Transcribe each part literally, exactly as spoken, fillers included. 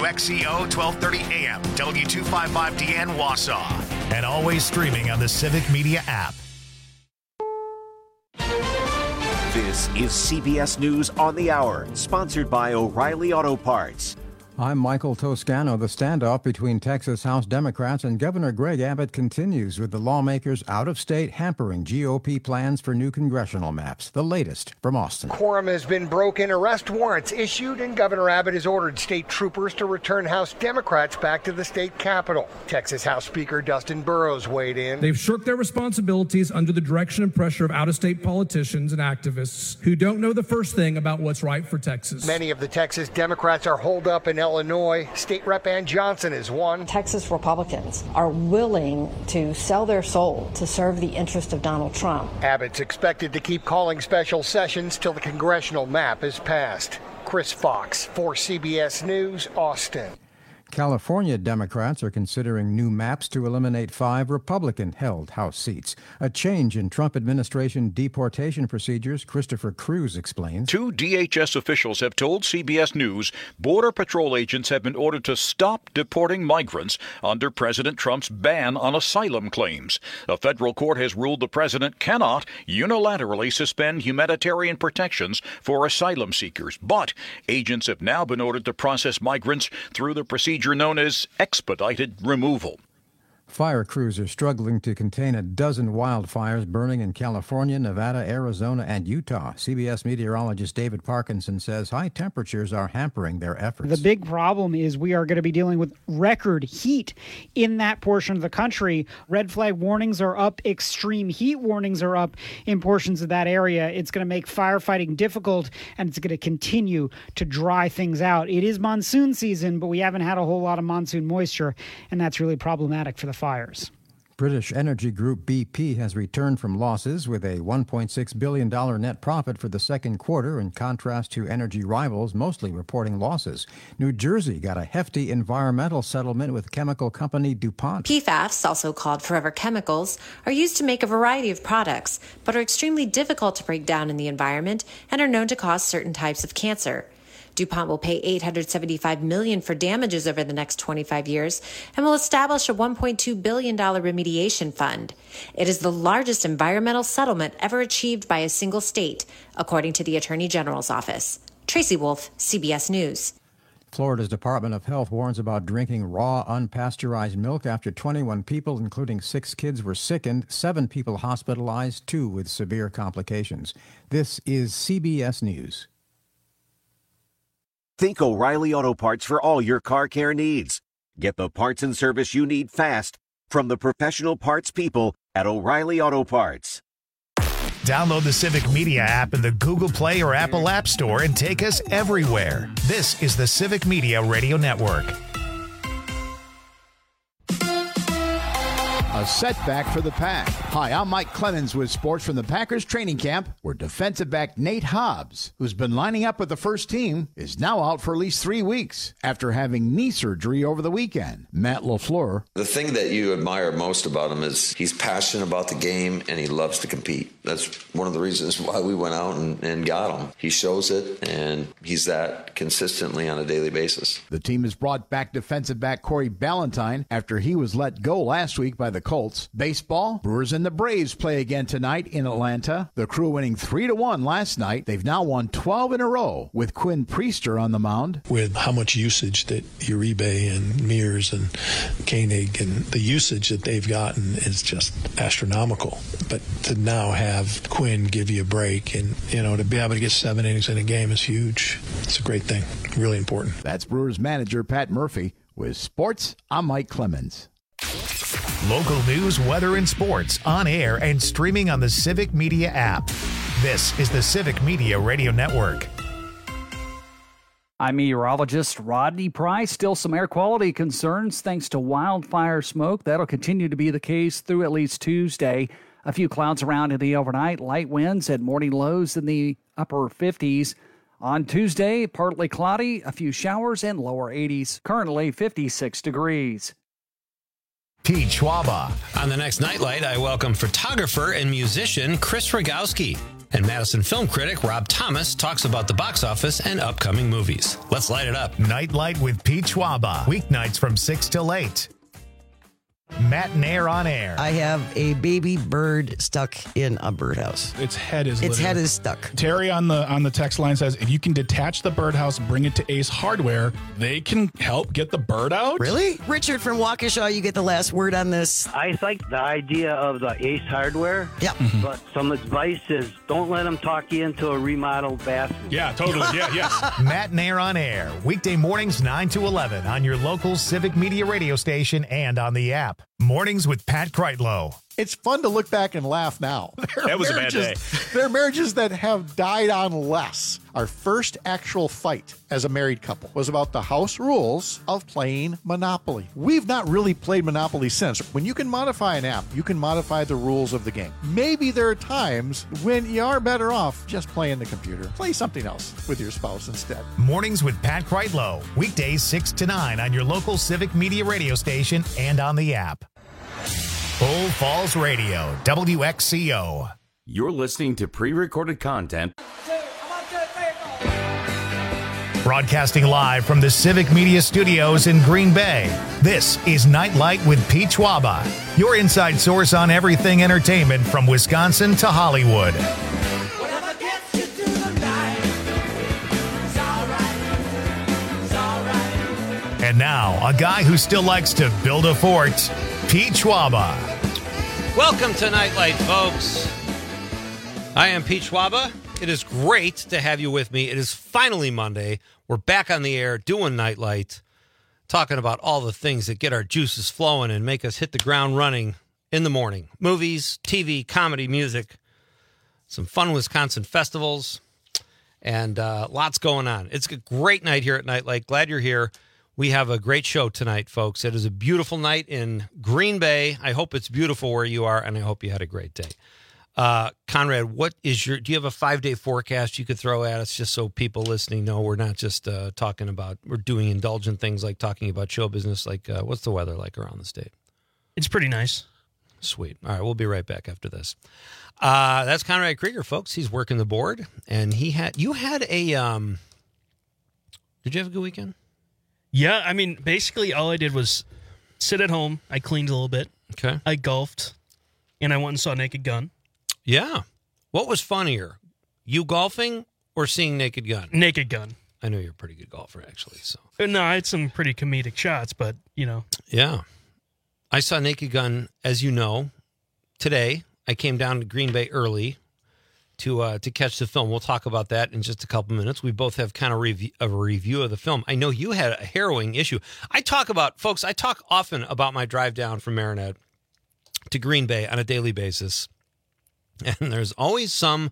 X C O twelve thirty A M, W two fifty-five D N Wausau, and always streaming on the Civic Media app. This is C B S News on the Hour, sponsored by O'Reilly Auto Parts. I'm Michael Toscano. The standoff between Texas House Democrats and Governor Greg Abbott continues, with the lawmakers out of state hampering G O P plans for new congressional maps. The latest from Austin. Quorum has been broken, arrest warrants issued, and Governor Abbott has ordered state troopers to return House Democrats back to the state capitol. Texas House Speaker Dustin Burrows weighed in. They've shirked their responsibilities under the direction and pressure of out-of-state politicians and activists who don't know the first thing about what's right for Texas. Many of the Texas Democrats are holed up in Illinois. State Rep Ann Johnson is one. Texas Republicans are willing to sell their soul to serve the interest of Donald Trump. Abbott's expected to keep calling special sessions till the congressional map is passed. Chris Fox for C B S News, Austin. California Democrats are considering new maps to eliminate five Republican-held House seats. A change in Trump administration deportation procedures, Christopher Cruz explains. Two D H S officials have told C B S News Border Patrol agents have been ordered to stop deporting migrants under President Trump's ban on asylum claims. A federal court has ruled the president cannot unilaterally suspend humanitarian protections for asylum seekers. But agents have now been ordered to process migrants through the procedure known as expedited removal. Fire crews are struggling to contain a dozen wildfires burning in California, Nevada, Arizona, and Utah. C B S meteorologist David Parkinson says high temperatures are hampering their efforts. The big problem is we are going to be dealing with record heat in that portion of the country. Red flag warnings are up. Extreme heat warnings are up in portions of that area. It's going to make firefighting difficult, and it's going to continue to dry things out. It is monsoon season, but we haven't had a whole lot of monsoon moisture, and that's really problematic for the fires. British energy group B P has returned from losses with a one point six billion dollars net profit for the second quarter, in contrast to energy rivals mostly reporting losses. New Jersey got a hefty environmental settlement with chemical company DuPont. P FAS, also called forever chemicals, are used to make a variety of products, but are extremely difficult to break down in the environment and are known to cause certain types of cancer. DuPont will pay eight hundred seventy-five million dollars for damages over the next twenty-five years and will establish a one point two billion dollars remediation fund. It is the largest environmental settlement ever achieved by a single state, according to the Attorney General's office. Tracy Wolf, C B S News. Florida's Department of Health warns about drinking raw, unpasteurized milk after twenty-one people, including six kids, were sickened, seven people hospitalized, two with severe complications. This is C B S News. Think O'Reilly Auto Parts for all your car care needs. Get the parts and service you need fast from the professional parts people at O'Reilly Auto Parts. Download the Civic Media app in the Google Play or Apple App Store and take us everywhere. This is the Civic Media Radio Network. A setback for the Pack. Hi, I'm Mike Clemens with sports from the Packers training camp, where defensive back Nate Hobbs, who's been lining up with the first team, is now out for at least three weeks after having knee surgery over the weekend. Matt LaFleur. The thing that you admire most about him is he's passionate about the game and he loves to compete. That's one of the reasons why we went out and, and got him. He shows it, and he's that consistently on a daily basis. The team has brought back defensive back Corey Ballantyne after he was let go last week by the Colts. Baseball, Brewers and the Braves play again tonight in Atlanta. The Crew winning three to one last night. They've now won twelve in a row with Quinn Priester on the mound. With how much usage that Uribe and Mears and Koenig and the usage that they've gotten is just astronomical. But to now have Quinn give you a break and, you know, to be able to get seven innings in a game is huge. It's a great thing. Really important. That's Brewers manager Pat Murphy. With sports, I'm Mike Clemens. Local news, weather, and sports on air and streaming on the Civic Media app. This is the Civic Media Radio Network. I'm meteorologist Rodney Price. Still some air quality concerns thanks to wildfire smoke. That'll continue to be the case through at least Tuesday. A few clouds around in the overnight, light winds and morning lows in the upper fifties. On Tuesday, partly cloudy, a few showers and lower eighties. Currently fifty-six degrees. Pete Schwaba. On the next Nightlight, I welcome photographer and musician Chris Rogowski. And Madison film critic Rob Thomas talks about the box office and upcoming movies. Let's light it up. Nightlight with Pete Schwaba. Weeknights from six till eight. Matt and Air on Air. I have a baby bird stuck in a birdhouse. Its head is Its literally- head is stuck. Terry on the on the text line says, if you can detach the birdhouse, bring it to Ace Hardware, they can help get the bird out. Really? Richard from Waukesha, you get the last word on this. I like the idea of the Ace Hardware. Yeah. Mm-hmm. But some advice is don't let them talk you into a remodeled bathroom. Yeah, totally. Yeah, yes. Matt and Air on Air. Weekday mornings nine to eleven on your local Civic Media radio station and on the app. Mornings with Pat Kreitlow. It's fun to look back and laugh now. That was a bad day. There are marriages that have died on less. Our first actual fight as a married couple was about the house rules of playing Monopoly. We've not really played Monopoly since. When you can modify an app, you can modify the rules of the game. Maybe there are times when you are better off just playing the computer. Play something else with your spouse instead. Mornings with Pat Kreitlow. Weekdays six to nine on your local Civic Media radio station and on the app. Bull Falls Radio, W X C O. You're listening to pre-recorded content. Broadcasting live from the Civic Media Studios in Green Bay, this is Nightlight with Pete Schwaba, your inside source on everything entertainment from Wisconsin to Hollywood. And now, a guy who still likes to build a fort, Pete Schwaba. Welcome to Nightlight, folks. I am Pete Schwaba. It is great to have you with me. It is finally Monday. We're back on the air doing Nightlight, talking about all the things that get our juices flowing and make us hit the ground running in the morning. Movies, T V, comedy, music, some fun Wisconsin festivals, and uh, lots going on. It's a great night here at Nightlight. Glad you're here. We have a great show tonight, folks. It is a beautiful night in Green Bay. I hope it's beautiful where you are, and I hope you had a great day. Uh, Conrad, what is your, do you have a five-day forecast you could throw at us just so people listening know we're not just uh, talking about, we're doing indulgent things like talking about show business, like uh, what's the weather like around the state? It's pretty nice. Sweet. All right, we'll be right back after this. Uh, that's Conrad Krieger, folks. He's working the board, and he had, you had a, um, did you have a good weekend? Yeah, I mean, basically all I did was sit at home. I cleaned a little bit. Okay. I golfed, and I went and saw Naked Gun. Yeah. What was funnier, you golfing or seeing Naked Gun? Naked Gun. I know you're a pretty good golfer, actually. So No, I had some pretty comedic shots, but, you know. Yeah. I saw Naked Gun, as you know, today. I came down to Green Bay early to uh, to catch the film. We'll talk about that in just a couple minutes. We both have kind of review, a review of the film. I know you had a harrowing issue. I talk about, folks, I talk often about my drive down from Marinette to Green Bay on a daily basis. And there's always some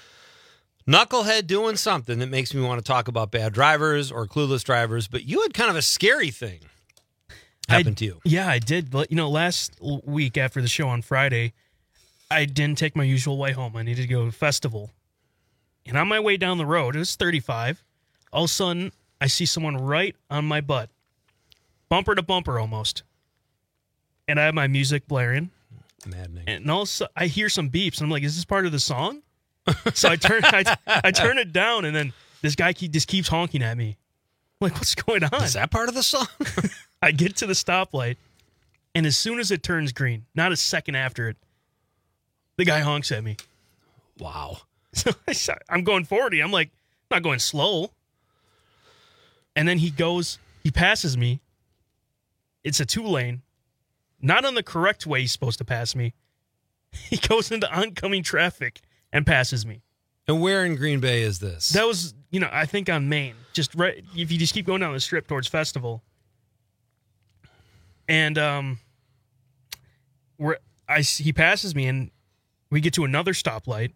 knucklehead doing something that makes me want to talk about bad drivers or clueless drivers. But you had kind of a scary thing happen I, to you. Yeah, I did. But, you know, last week after the show on Friday, I didn't take my usual way home. I needed to go to a festival. And on my way down the road, it was thirty-five. All of a sudden, I see someone right on my butt. Bumper to bumper almost. And I have my music blaring. Maddening. And all of a sudden, I hear some beeps. And I'm like, is this part of the song? So I turn I, I turn it down, and then this guy keep, just keeps honking at me. I'm like, what's going on? Is that part of the song? I get to the stoplight, and as soon as it turns green, not a second after it, the guy honks at me. Wow. So I'm going forty. I'm like, I'm not going slow. And then he goes, he passes me. It's a two-lane. Not on the correct way he's supposed to pass me. He goes into oncoming traffic and passes me. And where in Green Bay is this? That was, you know, I think on Main. Just right, if you just keep going down the strip towards Festival. And um, where I he passes me, and we get to another stoplight.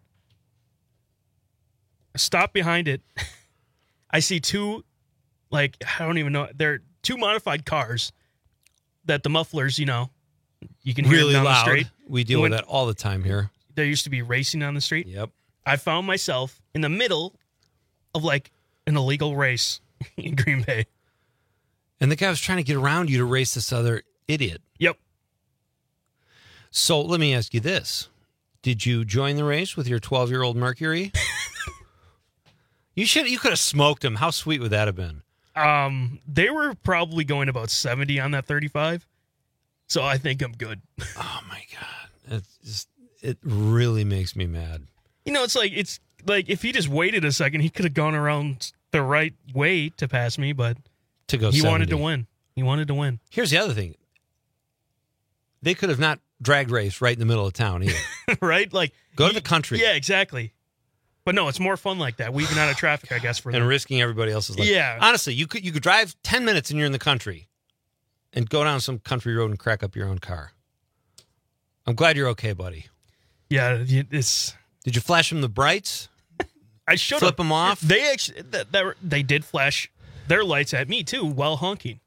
I stop behind it. I see two, like, I don't even know. They're two modified cars that the mufflers, you know, you can hear really them down loud. the street. We deal when, with that all the time here. There used to be racing on the street. Yep. I found myself in the middle of, like, an illegal race in Green Bay. And the guy was trying to get around you to race this other idiot. Yep. So let me ask you this. Did you join the race with your twelve-year-old Mercury? you should. You could have smoked him. How sweet would that have been? Um, they were probably going about seventy on that thirty-five, so I think I'm good. Oh my god, it just it really makes me mad. You know, it's like it's like if he just waited a second, he could have gone around the right way to pass me, but to go, he seventy. wanted to win. He wanted to win. Here's the other thing: they could have not drag race right in the middle of town either, right? Like go he, to the country. Yeah, exactly. But no, it's more fun like that, weaving out of traffic, I guess, for and them. risking everybody else's life. Yeah, honestly, you could you could drive ten minutes and you're in the country, and go down some country road and crack up your own car. I'm glad you're okay, buddy. Yeah, it's. Did you flash them the brights? I should flip them off. They actually that, that, they did flash their lights at me too while honking.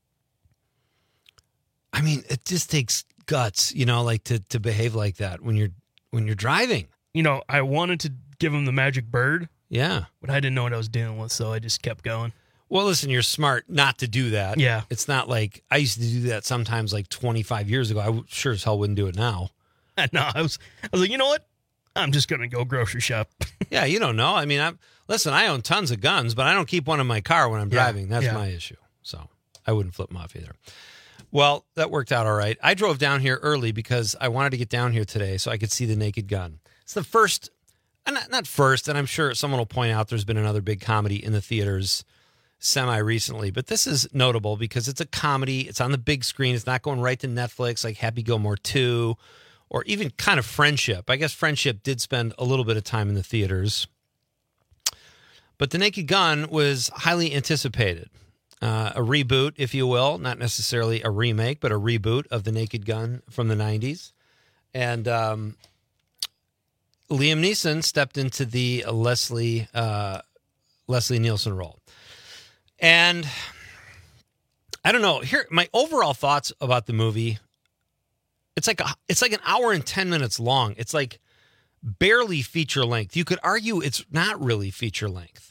I mean, it just takes guts, you know, like to, to behave like that when you're when you're driving. You know, I wanted to give him the magic bird. Yeah. But I didn't know what I was dealing with, so I just kept going. Well, listen, you're smart not to do that. Yeah. It's not like I used to do that sometimes like twenty-five years ago. I sure as hell wouldn't do it now. No, I was I was like, you know what? I'm just going to go grocery shop. Yeah, you don't know. I mean, I'm listen, I own tons of guns, but I don't keep one in my car when I'm Yeah, driving. That's yeah. my issue. So I wouldn't flip them off either. Well, that worked out all right. I drove down here early because I wanted to get down here today so I could see The Naked Gun. It's the first, not, not first, and I'm sure someone will point out there's been another big comedy in the theaters semi-recently, but this is notable because it's a comedy. It's on the big screen. It's not going right to Netflix like Happy Gilmore two or even kind of Friendship. I guess Friendship did spend a little bit of time in the theaters. But The Naked Gun was highly anticipated. Uh, a reboot, if you will, not necessarily a remake, but a reboot of The Naked Gun from the nineties. And um, Liam Neeson stepped into the Leslie uh, Leslie Nielsen role. And I don't know. Here, my overall thoughts about the movie. It's like a, it's like an hour and ten minutes long. It's like barely feature length. You could argue it's not really feature length.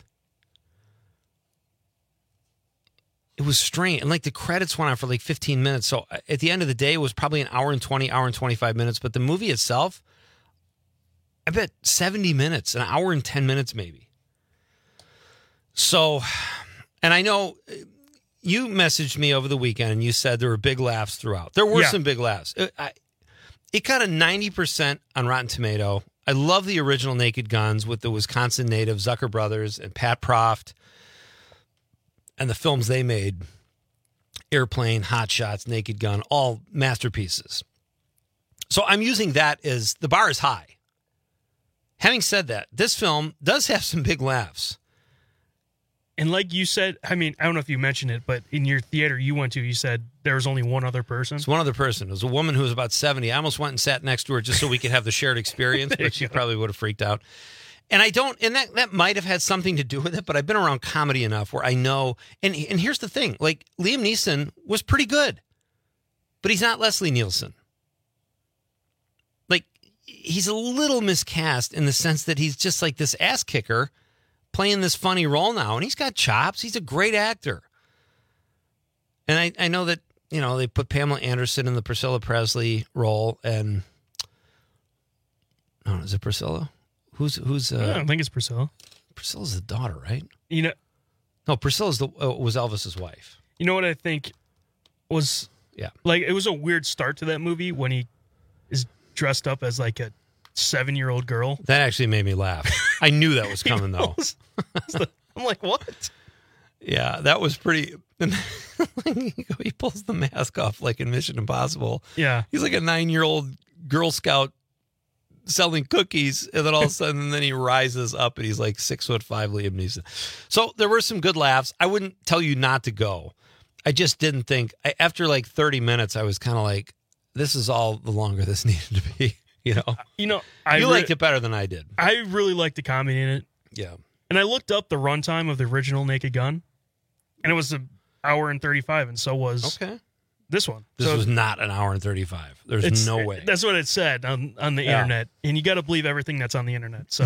It was strange. And like the credits went on for like fifteen minutes. So at the end of the day, it was probably an hour and twenty, hour and twenty-five minutes. But the movie itself, I bet seventy minutes, an hour and ten minutes maybe. So, and I know you messaged me over the weekend and you said there were big laughs throughout. There were Yeah. some big laughs. It, I, it got a ninety percent on Rotten Tomato. I love the original Naked Guns with the Wisconsin native Zucker Brothers and Pat Proft. And the films they made, Airplane, Hot Shots, Naked Gun, all masterpieces. So I'm using that as the bar is high. Having said that, this film does have some big laughs. And like you said, I mean, I don't know if you mentioned it, but in your theater you went to, you said there was only one other person. It's one other person. It was a woman who was about seventy. I almost went and sat next to her just so we could have the shared experience, but she probably would have freaked out. And I don't, and that, that might have had something to do with it, but I've been around comedy enough where I know, and and here's the thing, like Liam Neeson was pretty good, but he's not Leslie Nielsen. Like, he's a little miscast in the sense that he's just like this ass kicker playing this funny role now, and he's got chops. He's a great actor. And I, I know that, you know, they put Pamela Anderson in the Priscilla Presley role, and, oh, is it Priscilla? Who's who's? Uh, I don't think it's Priscilla. Priscilla's the daughter, right? You know, no, Priscilla's the uh, was Elvis's wife. You know what I think was? Yeah, like it was a weird start to that movie when he is dressed up as like a seven-year-old girl. That actually made me laugh. I knew that was coming though. I'm like, what? Yeah, that was pretty. He pulls the mask off like in Mission Impossible. Yeah, he's like a nine-year-old Girl Scout selling cookies, and then all of a sudden then he rises up and he's like six foot five Liam Neeson. So there were some good laughs. I wouldn't tell you not to go. I just didn't think I, after like thirty minutes I was kind of like, this is all the longer this needed to be. You know, you know, I you re- liked it better than I did. I really liked the comedy in it. Yeah, and I looked up the runtime of the original Naked Gun, and it was an hour and thirty-five, and so was okay. This one. This so was not an hour and thirty-five. There's it's, no way. That's what it said on, on the Yeah. internet. And you got to believe everything that's on the internet. So,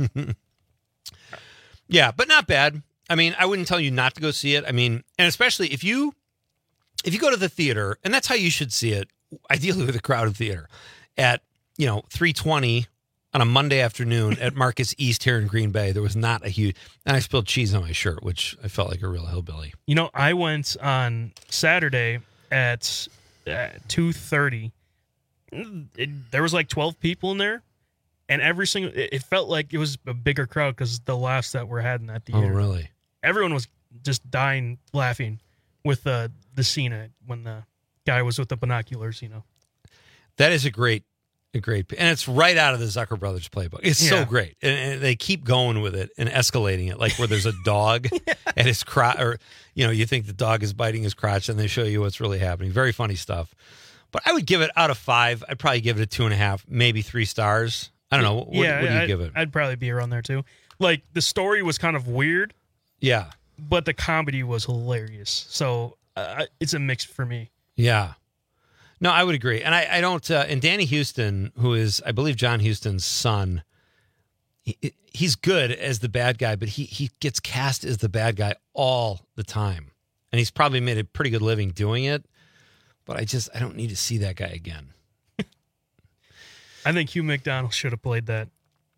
yeah, but not bad. I mean, I wouldn't tell you not to go see it. I mean, and especially if you if you go to the theater, and that's how you should see it, ideally with a crowded theater, at you know, three twenty on a Monday afternoon at Marcus East here in Green Bay. There was not a huge, and I spilled cheese on my shirt, which I felt like a real hillbilly. You know, I went on Saturday at uh, two thirty. It, there was like twelve people in there, and every single, it, it felt like it was a bigger crowd because the laughs that were had in that theater. Oh, really? Everyone was just dying laughing with the, the scene when the guy was with the binoculars, you know. That is a great, a great, and it's right out of the Zucker Brothers playbook. It's Yeah. so great. And, and they keep going with it and escalating it, like where there's a dog at his crotch, or, you know, you think the dog is biting his crotch and they show you what's really happening. Very funny stuff. But I would give it out of five. I'd probably give it a two and a half, maybe three stars. I don't know. What, yeah, what do you I'd, give it? I'd probably be around there too. Like, the story was kind of weird, Yeah. but the comedy was hilarious. So uh, it's a mix for me. Yeah. No, I would agree. And I, I don't, uh, and Danny Houston, who is, I believe, John Huston's son, he, he's good as the bad guy, but he, he gets cast as the bad guy all the time. And he's probably made a pretty good living doing it. But I just, I don't need to see that guy again. I think Hugh McDonald should have played that.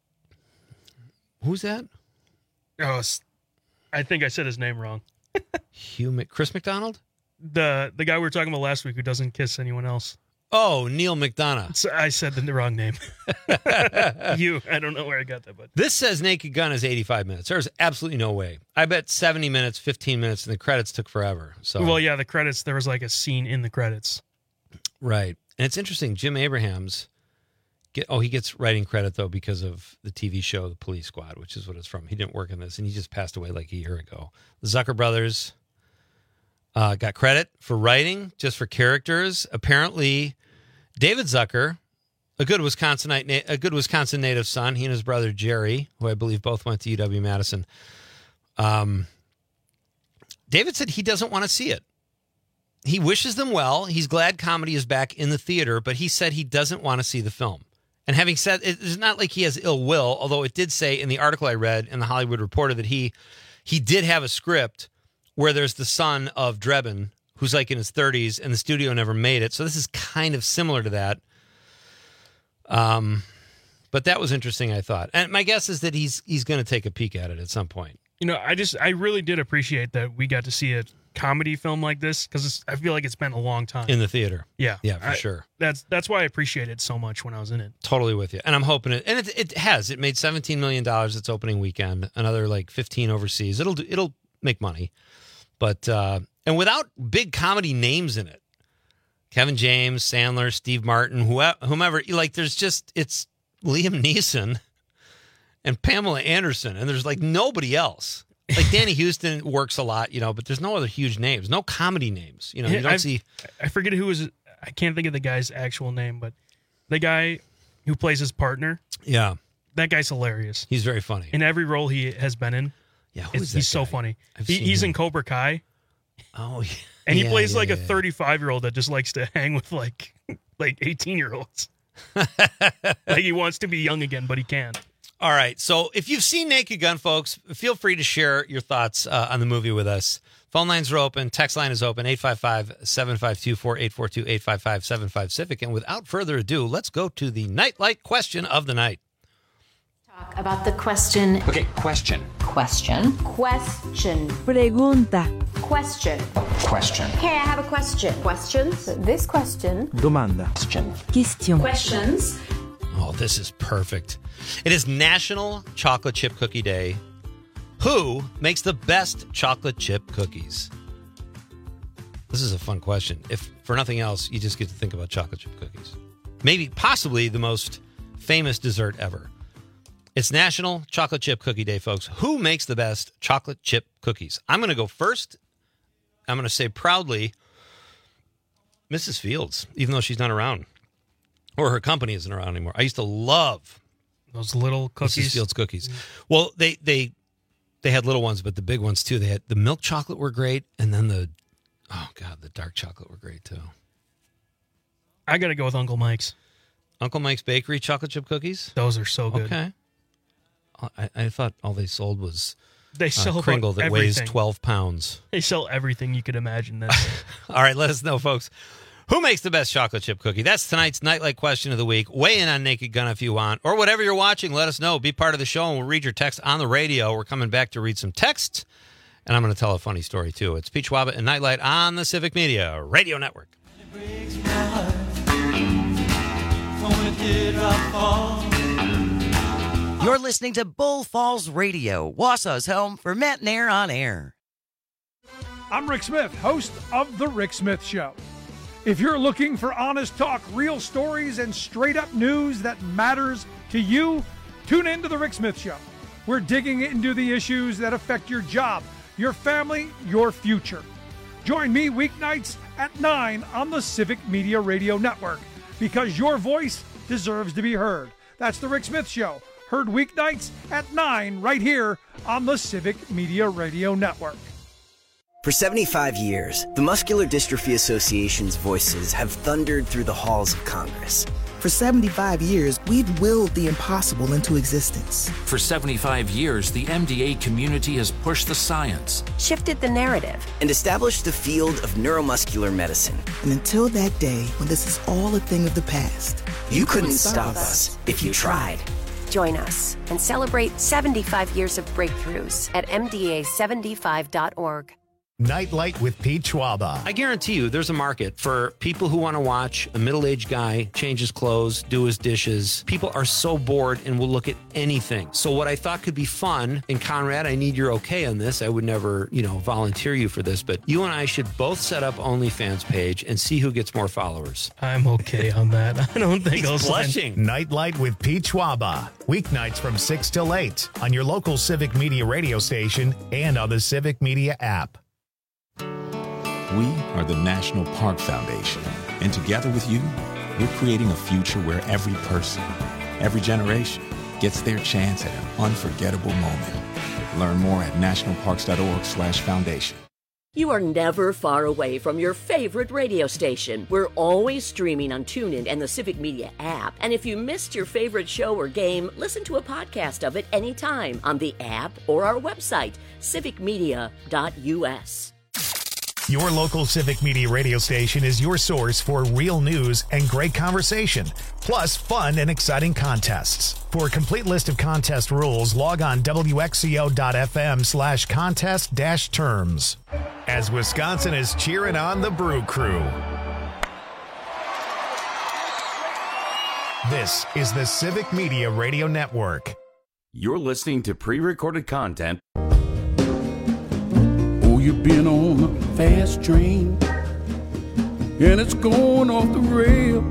Who's that? Oh, it's- I think I said his name wrong. Hugh Mc, Chris McDonald? The the guy we were talking about last week who doesn't kiss anyone else. Oh, Neil McDonough. So I said the wrong name. You, I don't know where I got that, but This says Naked Gun is eighty-five minutes. There's absolutely no way. I bet seventy minutes, fifteen minutes, and the credits took forever. So well, yeah, the credits. There was like a scene in the credits. Right. And it's interesting. Jim Abrahams, get, oh, he gets writing credit, though, because of the T V show The Police Squad, which is what it's from. He didn't work in this, and he just passed away like a year ago. The Zucker brothers uh, got credit for writing, just for characters. Apparently, David Zucker, a good Wisconsinite, a good Wisconsin native son, he and his brother Jerry, who I believe both went to U W Madison, um, David said he doesn't want to see it. He wishes them well. He's glad comedy is back in the theater, but he said he doesn't want to see the film. And having said, it's not like he has ill will, although it did say in the article I read in the Hollywood Reporter that he he did have a script where there's the son of Drebin, who's like in his thirties, and the studio never made it. So this is kind of similar to that. Um, but that was interesting, I thought. And my guess is that he's he's going to take a peek at it at some point. You know, I just I really did appreciate that we got to see a comedy film like this because I feel like it's been a long time In the theater. Yeah, Yeah, for I- sure. That's that's why I appreciate it so much when I was in it. Totally with you. And I'm hoping it, and it, it has. It made seventeen million dollars its opening weekend, another like fifteen overseas. It'll do, it'll make money. But, uh, and without big comedy names in it, Kevin James, Sandler, Steve Martin, whoever, whomever, like there's just, it's Liam Neeson and Pamela Anderson, and there's like nobody else. Like Danny Houston works a lot, you know, but there's no other huge names, no comedy names. You know, you don't I, see. I forget who was. I can't think of the guy's actual name, but the guy who plays his partner. Yeah, that guy's hilarious. He's very funny in every role he has been in. Yeah, who it's- is that he's so guy? funny. I've He, seen he's him. in Cobra Kai. Oh, yeah. And he Yeah, plays yeah, like a yeah. thirty-five-year-old that just likes to hang with like like eighteen-year-olds. Like he wants to be young again, but he can't. All right. So if you've seen Naked Gun, folks, feel free to share your thoughts uh, on the movie with us. Phone lines are open. Text line is open. eight five five, seven five two, four eight four two, eight five five, seven five Civic. And without further ado, let's go to the Nightlight question of the night. Talk about the question. Okay, question. Question. Question. Pregunta. Question. Question. Hey, I have a question. Questions? This question. Domanda. Question. Question. Questions. Oh, this is perfect. It is National Chocolate Chip Cookie Day. Who makes the best chocolate chip cookies? This is a fun question. If for nothing else, you just get to think about chocolate chip cookies. Maybe, possibly the most famous dessert ever. It's National Chocolate Chip Cookie Day, folks. Who makes the best chocolate chip cookies? I'm going to go first. I'm going to say proudly, Missus Fields, even though she's not around. Or her company isn't around anymore. I used to love those little cookies. Missus Fields cookies. Well, they they they had little ones, but the big ones too. They had the milk chocolate were great, and then the oh god, the dark chocolate were great too. I got to go with Uncle Mike's. Uncle Mike's Bakery chocolate chip cookies. Those are so good. Okay. I, I thought all they sold was They uh, sell Kringle that weighs everything. twelve pounds. They sell everything you could imagine. That's All right, let us know, folks. Who makes the best chocolate chip cookie? That's tonight's Nightlight question of the week. Weigh in on Naked Gun if you want, or whatever you're watching. Let us know. Be part of the show, and we'll read your text on the radio. We're coming back to read some texts, and I'm going to tell a funny story, too. It's Pete Schwaba and Nightlight on the Civic Media Radio Network. You're listening to Bull Falls Radio, Wausau's home for Matt Nair on air. I'm Rick Smith, host of The Rick Smith Show. If you're looking for honest talk, real stories, and straight-up news that matters to you, tune in to The Rick Smith Show. We're digging into the issues that affect your job, your family, your future. Join me weeknights at nine on the Civic Media Radio Network, because your voice deserves to be heard. That's The Rick Smith Show, heard weeknights at nine right here on the Civic Media Radio Network. For seventy-five years, the Muscular Dystrophy Association's voices have thundered through the halls of Congress. For seventy-five years, we've willed the impossible into existence. For seventy-five years, the M D A community has pushed the science, shifted the narrative, and established the field of neuromuscular medicine. And until that day when this is all a thing of the past, you, you couldn't stop us if you tried. Join us and celebrate seventy-five years of breakthroughs at M D A seventy-five dot org. Nightlight with Pete Schwaba. I guarantee you there's a market for people who want to watch a middle-aged guy change his clothes, do his dishes. People are so bored and will look at anything. So what I thought could be fun, and Conrad, I need your okay on this. I would never, you know, volunteer you for this, but you and I should both set up OnlyFans page and see who gets more followers. I'm okay on that. I don't think He's I'll blushing. Sign. Nightlight with Pete Schwaba. Weeknights from six till eight on your local Civic Media radio station and on the Civic Media app. We are the National Park Foundation, and together with you, we're creating a future where every person, every generation, gets their chance at an unforgettable moment. Learn more at nationalparks.org slash foundation. You are never far away from your favorite radio station. We're always streaming on TuneIn and the Civic Media app. And if you missed your favorite show or game, listen to a podcast of it anytime on the app or our website, civic media dot u s. Your local Civic Media radio station is your source for real news and great conversation, plus fun and exciting contests. For a complete list of contest rules, log on W X C O dot F M slash contest dash terms. As Wisconsin is cheering on the Brew Crew. This is the Civic Media Radio Network. You're listening to pre-recorded content. You've been on a fast train, and it's going off the rail,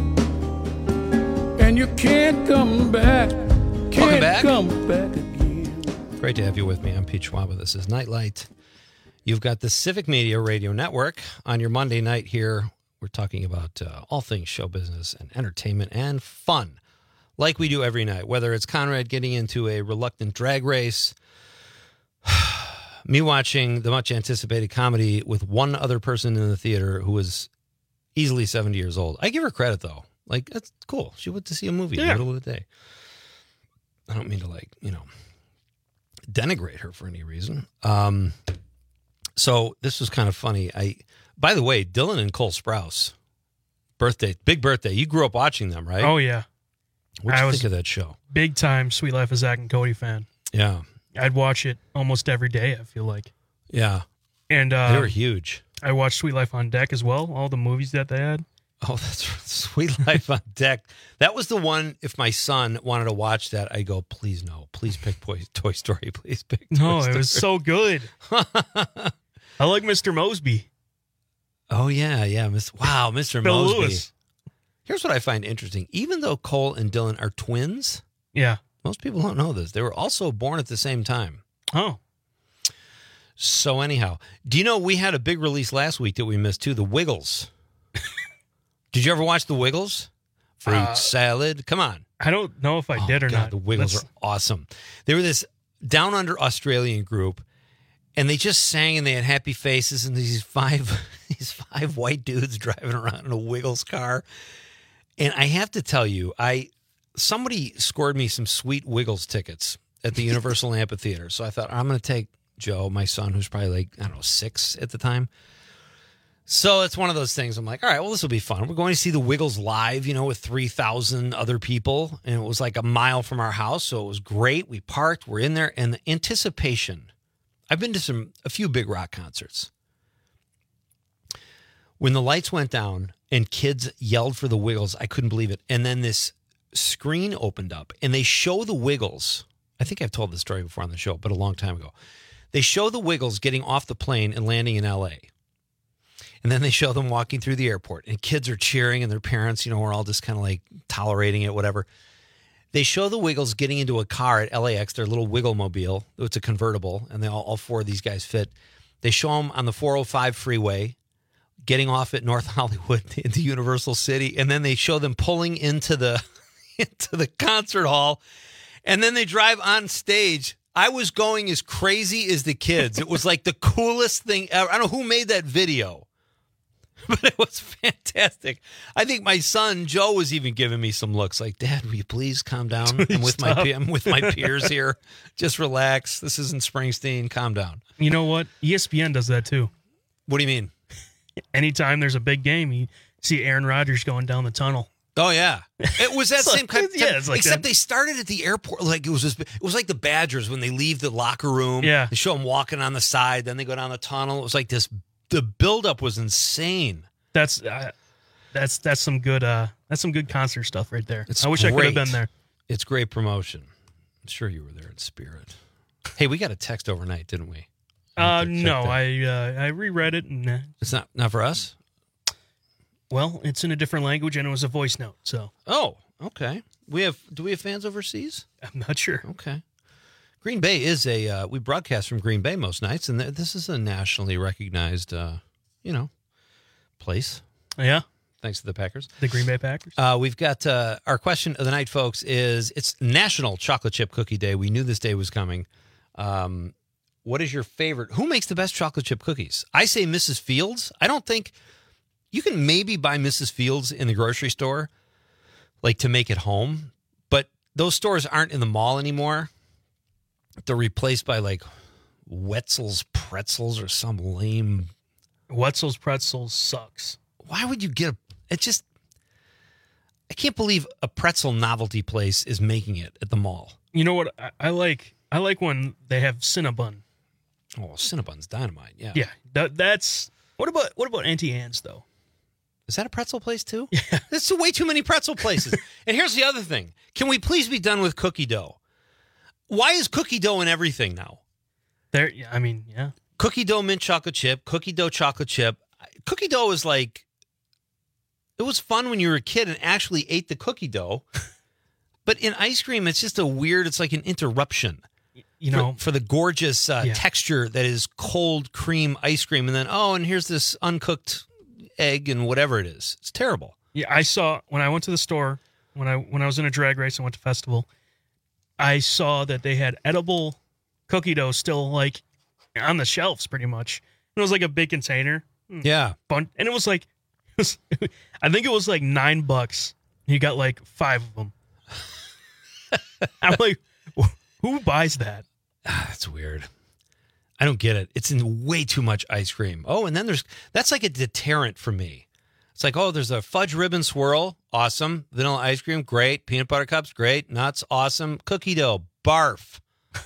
and you can't come back. Can't Welcome back. Come back again. Great to have you with me. I'm Pete Schwaba. This is Nightlight. You've got the Civic Media Radio Network on your Monday night here. We're talking about uh, all things show business and entertainment and fun, like we do every night, whether it's Conrad getting into a reluctant drag race, me watching the much-anticipated comedy with one other person in the theater who was easily seventy years old. I give her credit, though. Like, that's cool. She went to see a movie in Yeah. the middle of the day. I don't mean to, like, you know, denigrate her for any reason. Um, so this was kind of funny. I, by the way, Dylan and Cole Sprouse, birthday, big birthday. You grew up watching them, right? Oh, yeah. What'd I you was think of that show? Big time Sweet Life of Zach and Cody fan. Yeah. I'd watch it almost every day, I feel like. Yeah. And uh, They were huge. I watched Sweet Life on Deck as well, all the movies that they had. Oh, that's right. Sweet Life on Deck. That was the one, if my son wanted to watch that, I go, please no. Please pick Toy, Toy Story. Please pick Toy No, Story. it was so good. I like Mister Mosby. Oh, yeah, yeah. Miss Wow, Mister Bill Mosby. Lewis. Here's what I find interesting. Even though Cole and Dylan are twins, Yeah. most people don't know this. They were also born at the same time. Oh. So anyhow, do you know we had a big release last week that we missed too? The Wiggles. Did you ever watch The Wiggles? Fruit Uh, salad. Come on. I don't know if I Oh, did or God, not. The Wiggles Let's- are awesome. They were this down under Australian group, and they just sang and they had happy faces, and these five these five white dudes driving around in a Wiggles car. And I have to tell you, I somebody scored me some sweet Wiggles tickets at the Universal Amphitheater. So I thought, I'm going to take Joe, my son, who's probably like, I don't know, six at the time. So it's one of those things. I'm like, all right, well, this will be fun. We're going to see the Wiggles live, you know, with three thousand other people. And it was like a mile from our house. So it was great. We parked. We're in there. And the anticipation. I've been to some a few big rock concerts. When the lights went down and kids yelled for the Wiggles, I couldn't believe it. And then this screen opened up and they show the Wiggles. I think I've told this story before on the show, but a long time ago. They show the Wiggles getting off the plane and landing in L A. And then they show them walking through the airport and kids are cheering and their parents, you know, are all just kind of like tolerating it, whatever. They show the Wiggles getting into a car at L A X, their little Wiggle-mobile. It's a convertible, and they all, all four of these guys fit. They show them on the four oh five freeway, getting off at North Hollywood into Universal City, and then they show them pulling into the into the concert hall, and then they drive on stage. I was going as crazy as the kids. It was like the coolest thing ever. I don't know who made that video, but it was fantastic. I think my son Joe was even giving me some looks like, "Dad, will you please calm down? I'm with my pe- I'm with my peers here. Just relax. This isn't Springsteen. Calm down." You know what? E S P N does that too. What do you mean? Anytime there's a big game, you see Aaron Rodgers going down the tunnel. Oh yeah, it was that It's same like- kind. Of, yeah, it's like except that. they started at the airport. Like it was, just, it was like the Badgers when they leave the locker room. Yeah. they show them walking on the side, then they go down the tunnel. It was like this. The buildup was insane. That's uh, that's that's some good uh that's some good concert stuff right there. It's I wish I could have great. been there. It's great promotion. I'm sure you were there in spirit. Hey, we got a text overnight, didn't we? Uh, no, I uh, I reread it and uh, It's not not for us. well, it's in a different language and it was a voice note. So Oh, okay. We have. Do we have fans overseas? I'm not sure. Okay. Green Bay is a. Uh, we broadcast from Green Bay most nights, and th- this is a nationally recognized, uh, you know, place. Yeah. Thanks to the Packers. The Green Bay Packers. Uh, we've got uh, our question of the night, folks, is it's National Chocolate Chip Cookie Day. We knew this day was coming. Um, what is your favorite? Who makes the best chocolate chip cookies? I say Missus Fields. I don't think you can maybe buy Missus Fields in the grocery store, like to make it home, but those stores aren't in the mall anymore. They're replaced by like Wetzel's Pretzels or some lame. Wetzel's Pretzels sucks. Why would you get a? It just. I can't believe a pretzel novelty place is making it at the mall. You know what I, I like? I like when they have Cinnabon. Oh, Cinnabon's dynamite. Yeah. Yeah, that, that's what about what about Auntie Anne's though? Is that a pretzel place too? Yeah. That's way too many pretzel places. And here's the other thing. Can we please be done with cookie dough? Why is cookie dough in everything now? There, yeah, I mean, yeah. Cookie dough mint chocolate chip, cookie dough chocolate chip. Cookie dough is like, it was fun when you were a kid and actually ate the cookie dough. But in ice cream, it's just a weird, it's like an interruption. You know, for, for the gorgeous uh, yeah. texture that is cold cream ice cream. And then, oh, and here's this uncooked egg and whatever it is. It's terrible. Yeah, I saw when I went to the store, when I when I was in a drag race and went to festival, I saw that they had edible cookie dough still like on the shelves pretty much. And it was like a big container. Yeah. Bun- and it was like, it was, I think it was like nine bucks. You got like five of them. I'm like, who buys that? Ah, that's weird. I don't get it. It's in way too much ice cream. Oh, and then there's, that's like a deterrent for me. It's like, oh, there's a fudge ribbon swirl. Awesome. Vanilla ice cream. Great. Peanut butter cups. Great. Nuts. Awesome. Cookie dough. Barf.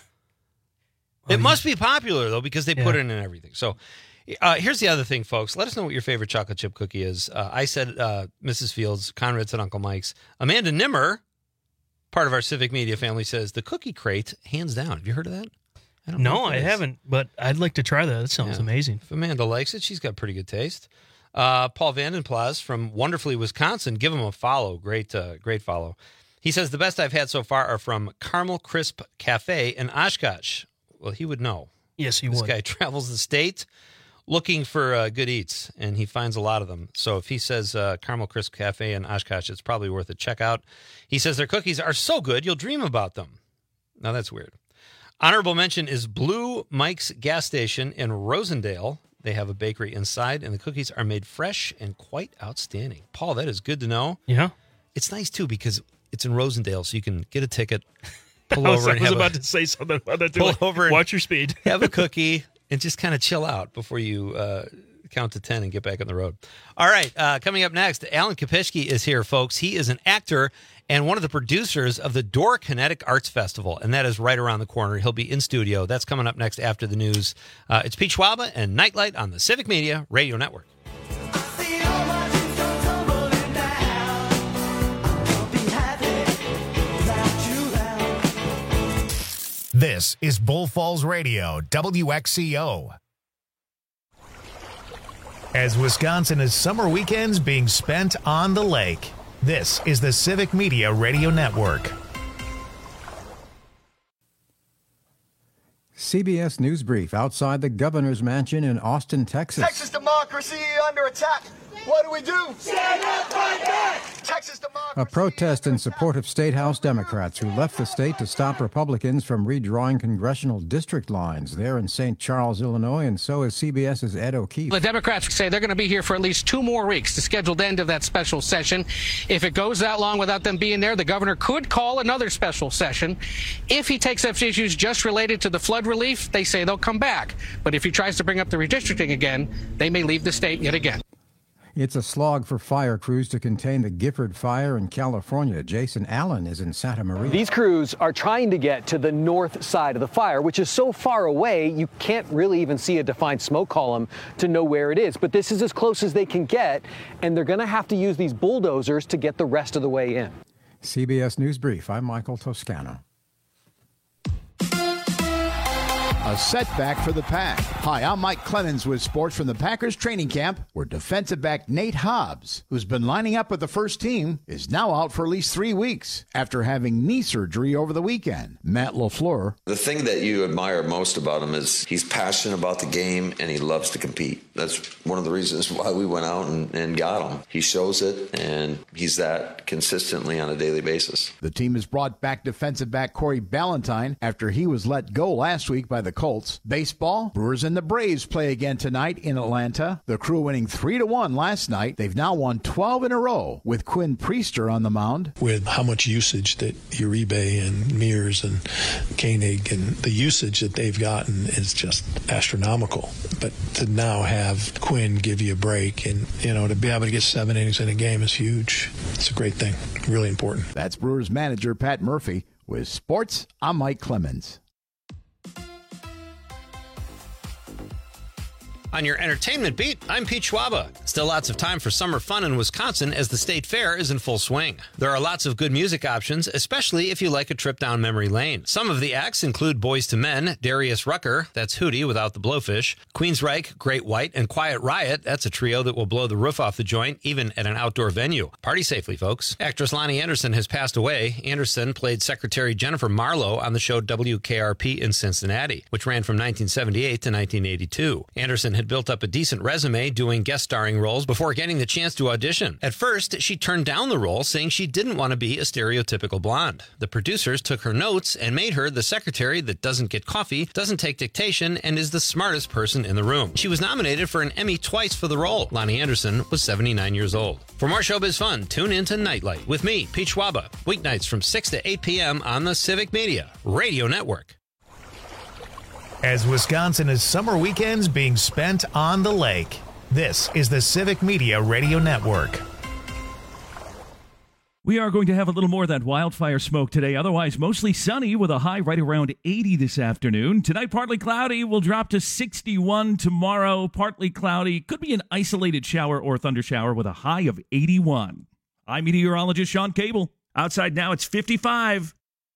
It must be popular, though, because they put Yeah. it in everything. So uh, here's the other thing, folks. Let us know what your favorite chocolate chip cookie is. Uh, I said uh, Missus Fields. Conrad said Uncle Mike's. Amanda Nimmer, part of our Civic Media family, says the Cookie Crate, hands down. Have you heard of that? I don't know No, what I that is. haven't, but I'd like to try that. That sounds Yeah. amazing. If Amanda likes it, she's got pretty good taste. Uh, Paul Vandenplas from Wonderfully Wisconsin. Give him a follow. Great, uh, great follow. He says the best I've had so far are from Caramel Crisp Cafe in Oshkosh. Well, he would know. Yes, he this would. guy travels the state looking for uh, good eats, and he finds a lot of them. So if he says uh, Caramel Crisp Cafe in Oshkosh, it's probably worth a check out. He says their cookies are so good, you'll dream about them. Now, that's weird. Honorable mention is Blue Mike's Gas Station in Rosendale. They have a bakery inside, and the cookies are made fresh and quite outstanding. Paul, that is good to know. Yeah. It's nice, too, because it's in Rosendale, so you can get a ticket, pull I was, over I and was have about a, to say something about that too. pull Like, over and watch your speed. have a cookie, and just kind of chill out before you uh, count to ten and get back on the road. All right, uh, coming up next, Alan Kopishke is here, folks. He is an actor and one of the producers of the Door Kinetic Arts Festival, and that is right around the corner. He'll be in studio. That's coming up next after the news. Uh, it's Pete Schwaba and Nightlight on the Civic Media Radio Network. This is Bull Falls Radio, W X C O. As Wisconsin is summer weekends being spent on the lake, this is the Civic Media Radio Network. C B S News Brief outside the governor's mansion in Austin, Texas. Texas democracy under attack. What do we do? Stand up, fight back! Texas democracy. A protest in support of State House Democrats who left the state to stop Republicans from redrawing congressional district lines. They're in Saint Charles, Illinois, and so is CBS's Ed O'Keefe. The Democrats say they're going to be here for at least two more weeks, the scheduled end of that special session. If it goes that long without them being there, the governor could call another special session. If he takes up issues just related to the flood relief, they say they'll come back. But if he tries to bring up the redistricting again, they may leave the state yet again. It's a slog for fire crews to contain the Gifford fire in California. Jason Allen is in Santa Maria. These crews are trying to get to the north side of the fire, which is so far away you can't really even see a defined smoke column to know where it is. But this is as close as they can get, and they're going to have to use these bulldozers to get the rest of the way in. C B S News Brief, I'm Michael Toscano. A setback for the Pack. Hi, I'm Mike Clemens with sports from the Packers training camp, where defensive back Nate Hobbs, who's been lining up with the first team, is now out for at least three weeks after having knee surgery over the weekend. Matt LaFleur. The thing that you admire most about him is he's passionate about the game and he loves to compete. That's one of the reasons why we went out and, and got him. He shows it, and he's that consistently on a daily basis. The team has brought back defensive back Corey Ballantyne after he was let go last week by the Colts. Baseball, Brewers and the Braves play again tonight in Atlanta. The Crew winning three to one last night. They've now won twelve in a row with Quinn Priester on the mound. With how much usage that Uribe and Mears and Koenig and the usage that they've gotten is just astronomical. But to now have Quinn give you a break and, you know, to be able to get seven innings in a game is huge. It's a great thing. Really important. That's Brewers manager Pat Murphy. With sports, I'm Mike Clemens. On your entertainment beat, I'm Pete Schwaba. Still lots of time for summer fun in Wisconsin as the state fair is in full swing. There are lots of good music options, especially if you like a trip down memory lane. Some of the acts include Boyz two Men, Darius Rucker, that's Hootie without the blowfish, Queensryche, Great White, and Quiet Riot, that's a trio that will blow the roof off the joint, even at an outdoor venue. Party safely, folks. Actress Lonnie Anderson has passed away. Anderson played Secretary Jennifer Marlowe on the show W K R P in Cincinnati, which ran from nineteen seventy-eight to nineteen eighty-two. Anderson had built up a decent resume doing guest starring roles before getting the chance to audition. At first, she turned down the role, saying she didn't want to be a stereotypical blonde. The producers took her notes and made her the secretary that doesn't get coffee, doesn't take dictation, and is the smartest person in the room. She was nominated for an Emmy twice for the role. Lonnie Anderson was seventy-nine years old. For more showbiz fun, tune in to Nightlight with me, Pete Schwaba, weeknights from six to eight p.m. on the Civic Media Radio Network. As Wisconsin is summer weekends being spent on the lake, this is the Civic Media Radio Network. We are going to have a little more of that wildfire smoke today. Otherwise, mostly sunny with a high right around eighty this afternoon. Tonight, partly cloudy. Will drop to sixty-one tomorrow. Partly cloudy. Could be an isolated shower or thundershower with a high of eighty-one. I'm meteorologist Sean Cable. Outside now, it's fifty-five.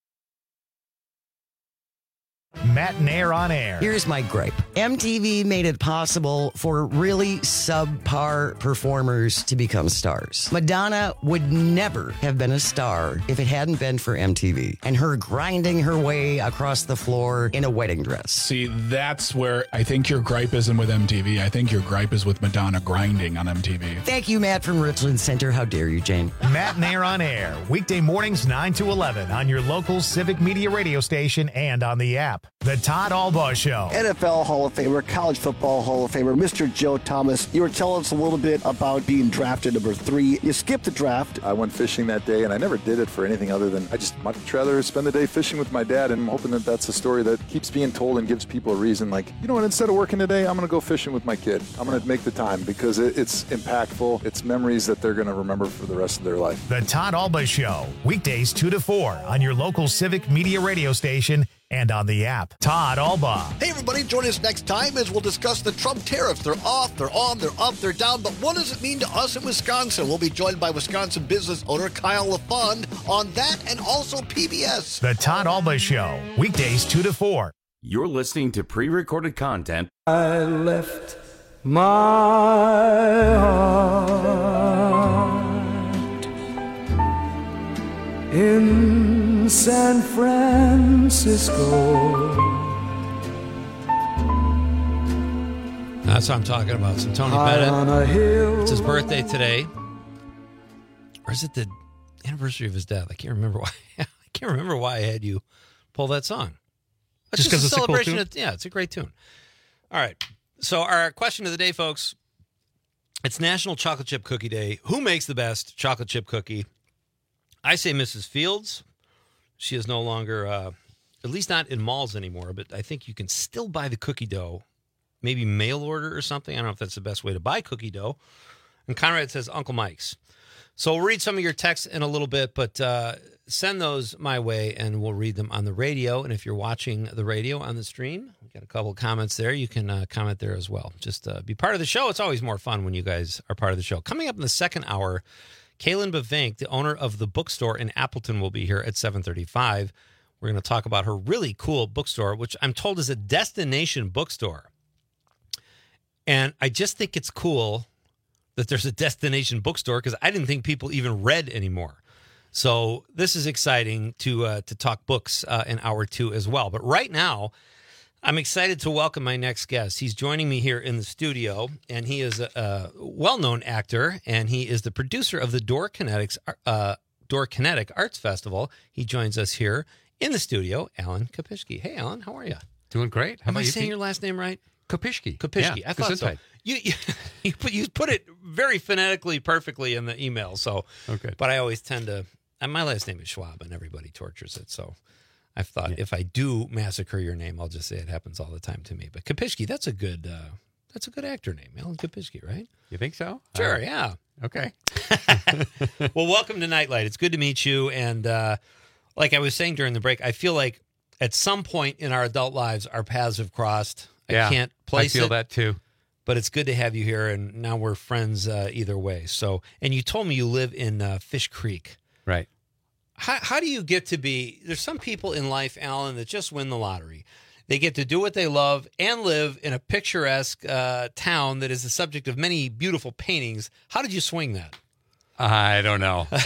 Matt Nair on air. Here's my gripe. M T V made it possible for really subpar performers to become stars. Madonna would never have been a star if it hadn't been for M T V and her grinding her way across the floor in a wedding dress. See, that's where I think your gripe isn't with M T V. I think your gripe is with Madonna grinding on M T V. Thank you, Matt from Richland Center. How dare you, Jane? Matt Nair on air. Weekday mornings nine to eleven on your local Civic Media radio station and on the app. app. The Todd Albaugh Show. N F L Hall of Famer, College Football Hall of Famer, Mister Joe Thomas. You were telling us a little bit about being drafted number three. You skipped the draft. I went fishing that day, and I never did it for anything other than I just much rather spend the day fishing with my dad, and I'm hoping that that's a story that keeps being told and gives people a reason. Like, you know what, instead of working today, I'm going to go fishing with my kid. I'm going to make the time because it, it's impactful. It's memories that they're going to remember for the rest of their life. The Todd Albaugh Show, weekdays two to four on your local Civic Media radio station and on the app. Todd Albaugh. Hey, everybody, join us next time as we'll discuss the Trump tariffs. They're off, they're on, they're up, they're down, but what does it mean to us in Wisconsin? We'll be joined by Wisconsin business owner Kyle LaFond on that and also P B S. The Todd Albaugh Show, weekdays two to four. You're listening to pre-recorded content. I left my heart in San Francisco. That's what I'm talking about. Some Tony Bennett. It's his birthday today. Or is it the anniversary of his death? I can't remember why. I can't remember why I had you pull that song. That's Just just, 'cause a it's a cool celebration. tune? of, yeah, it's a great tune. All right. So our question of the day, folks, it's National Chocolate Chip Cookie Day. Who makes the best chocolate chip cookie? I say Missus Fields. She is no longer, uh, at least not in malls anymore, but I think you can still buy the cookie dough, maybe mail order or something. I don't know if that's the best way to buy cookie dough. And Conrad says Uncle Mike's. So we'll read some of your texts in a little bit, but uh, send those my way and we'll read them on the radio. And if you're watching the radio on the stream, we got a couple of comments there. You can uh, comment there as well. Just uh, be part of the show. It's always more fun when you guys are part of the show. Coming up in the second hour, Kaylin Bavank, the owner of the bookstore in Appleton, will be here at seven thirty-five. We're going to talk about her really cool bookstore, which I'm told is a destination bookstore. And I just think it's cool that there's a destination bookstore because I didn't think people even read anymore. So this is exciting to uh, to talk books uh, in hour two as well. But right now, I'm excited to welcome my next guest. He's joining me here in the studio, and he is a, a well-known actor, and he is the producer of the Door Kinetics, uh, Door Kinetic Arts Festival. He joins us here in the studio, Alan Kopishki. Hey, Alan, how are you? Doing great. How Am about I you, saying Pete? your last name right? Kopishki. Kopishki. Yeah, I thought so. Gesundheit. You, you, you, put, you put it very phonetically perfectly in the email. So, okay. But I always tend to, and my last name is Schwab, and everybody tortures it. So I've thought yeah. if I do massacre your name, I'll just say it happens all the time to me. But Kopishki, that's a good, uh, that's a good actor name, Alan Kopishki, right? You think so? Sure. Uh, yeah. Okay. Well, welcome to Nightlight. It's good to meet you. And uh, like I was saying during the break, I feel like at some point in our adult lives, our paths have crossed. I yeah, can't place I feel it, that too. But it's good to have you here, and now we're friends uh, either way. So, and you told me you live in uh, Fish Creek. Right. How, how do you get to be, there's some people in life, Alan, that just win the lottery. They get to do what they love and live in a picturesque uh, town that is the subject of many beautiful paintings. How did you swing that? I don't know. uh,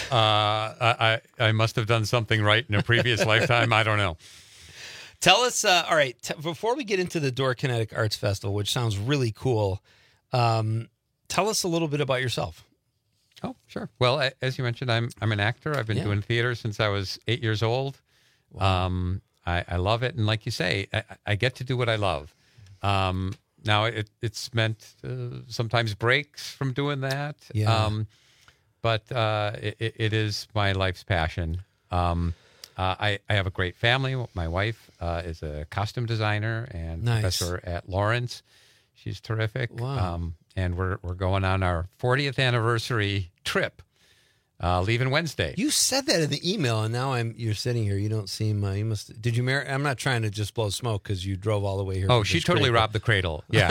I, I must have done something right in a previous lifetime. I don't know. Tell us, uh, all right, t- before we get into the Door Kinetic Arts Festival, which sounds really cool, um, tell us a little bit about yourself. Oh, sure. Well, I, as you mentioned, I'm I'm an actor. I've been Yeah. doing theater since I was eight years old. Um, I, I love it. And like you say, I, I get to do what I love. Um, now, it, it's meant uh, sometimes breaks from doing that. Yeah. Um, but uh, it, it is my life's passion. Um Uh, I, I have a great family. My wife uh, is a costume designer and Nice. professor at Lawrence. She's terrific. Wow. Um, and we're we're going on our fortieth anniversary trip, uh, leaving Wednesday. You said that in the email, and now I'm you're sitting here. You don't seem. Uh, you must. Did you marry? I'm not trying to just blow smoke because you drove all the way here. Oh, from she Fish totally Creek. robbed the cradle. Yeah.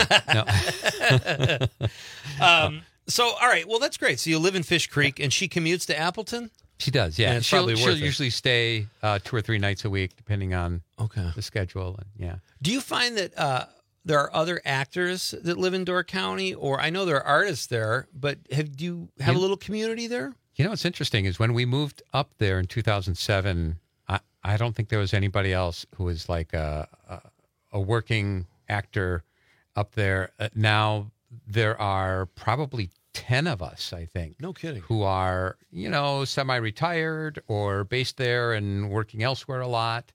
No. um, so, all right. Well, that's great. So you live in Fish Creek, and she commutes to Appleton. She does, yeah. And it's she'll probably she'll worth it. usually stay uh, two or three nights a week, depending on okay. the schedule. And yeah. Do you find that uh, there are other actors that live in Door County, or I know there are artists there, but have do you have You- a little community there? You know what's interesting is when we moved up there in two thousand seven, I, I don't think there was anybody else who was like a, a, a working actor up there. Uh, now there are probably ten of us, I think. No kidding. Who are, you know, semi-retired or based there and working elsewhere a lot.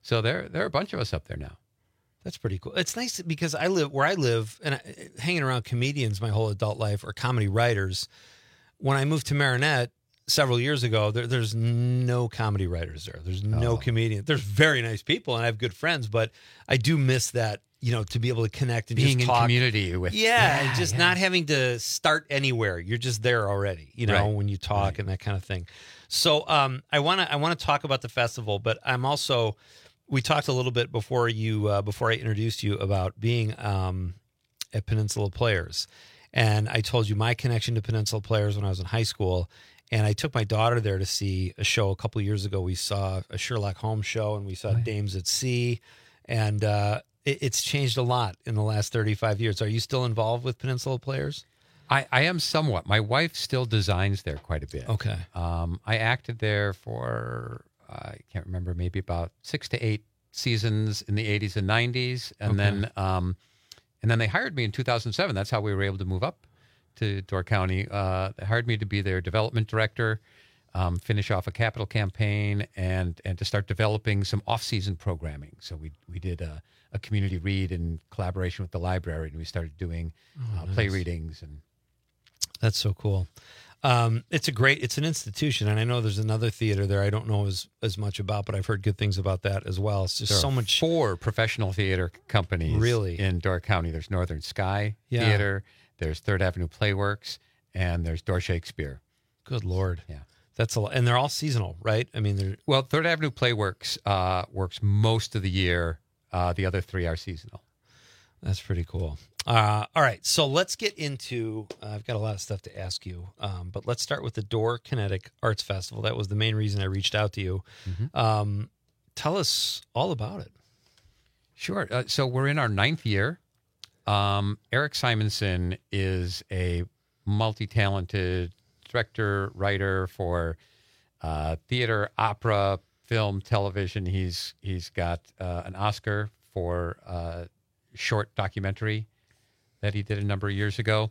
So there, there are a bunch of us up there now. That's pretty cool. It's nice because I live where I live and I, hanging around comedians my whole adult life or comedy writers. When I moved to Marinette several years ago, there, there's no comedy writers there. There's no Oh. comedians. There's very nice people and I have good friends, but I do miss that, you know, to be able to connect and Being just in talk. community with- Yeah, Yeah, and just yeah. not having to start anywhere. You're just there already, you know, Right. when you talk and that kind of thing. So um, I want to I want to talk about the festival, but I'm also we talked a little bit before you uh, before I introduced you about being um, at Peninsula Players, and I told you my connection to Peninsula Players when I was in high school, and I took my daughter there to see a show a couple of years ago. We saw a Sherlock Holmes show, and we saw Dames at Sea, and uh, it, it's changed a lot in the last thirty-five years. Are you still involved with Peninsula Players? I, I am somewhat. My wife still designs there quite a bit. Okay. Um, I acted there for, I can't remember, maybe about six to eight seasons in the eighties and nineties. And Okay. then um, and then they hired me in two thousand seven. That's how we were able to move up to Door County. Uh, they hired me to be their development director, um, finish off a capital campaign, and and to start developing some off-season programming. So we we did a, a community read in collaboration with the library, and we started doing Oh, uh, play nice. readings and That's so cool. Um, it's a great, it's an institution, and I know there's another theater there I don't know as as much about, but I've heard good things about that as well. It's just There so are much. four professional theater companies Really? in Door County. There's Northern Sky Yeah. Theater, there's Third Avenue Playworks, and there's Door Shakespeare. Good Lord. Yeah. That's a lot. And they're all seasonal, right? I mean, they're Well, Third Avenue Playworks uh, works most of the year. Uh, the other three are seasonal. That's pretty cool. Uh, all right, so let's get into. Uh, I've got a lot of stuff to ask you, um, but let's start with the Door Kinetic Arts Festival. That was the main reason I reached out to you. Mm-hmm. Um, tell us all about it. Sure. Uh, so we're in our ninth year. Um, Eric Simonson is a multi-talented director, writer for uh, theater, opera, film, television. He's he's got uh, an Oscar for uh, short documentary that he did a number of years ago.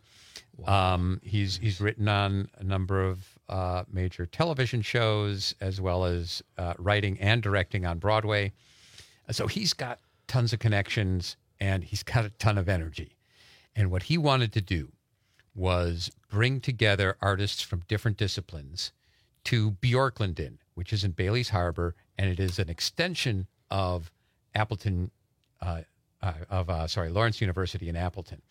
Um, he's he's written on a number of uh, major television shows, as well as uh, writing and directing on Broadway. So he's got tons of connections, and he's got a ton of energy. And what he wanted to do was bring together artists from different disciplines to Bjorklanden, which is in Bailey's Harbor, and it is an extension of Appleton, uh, uh, of uh, sorry, Lawrence University in Appleton.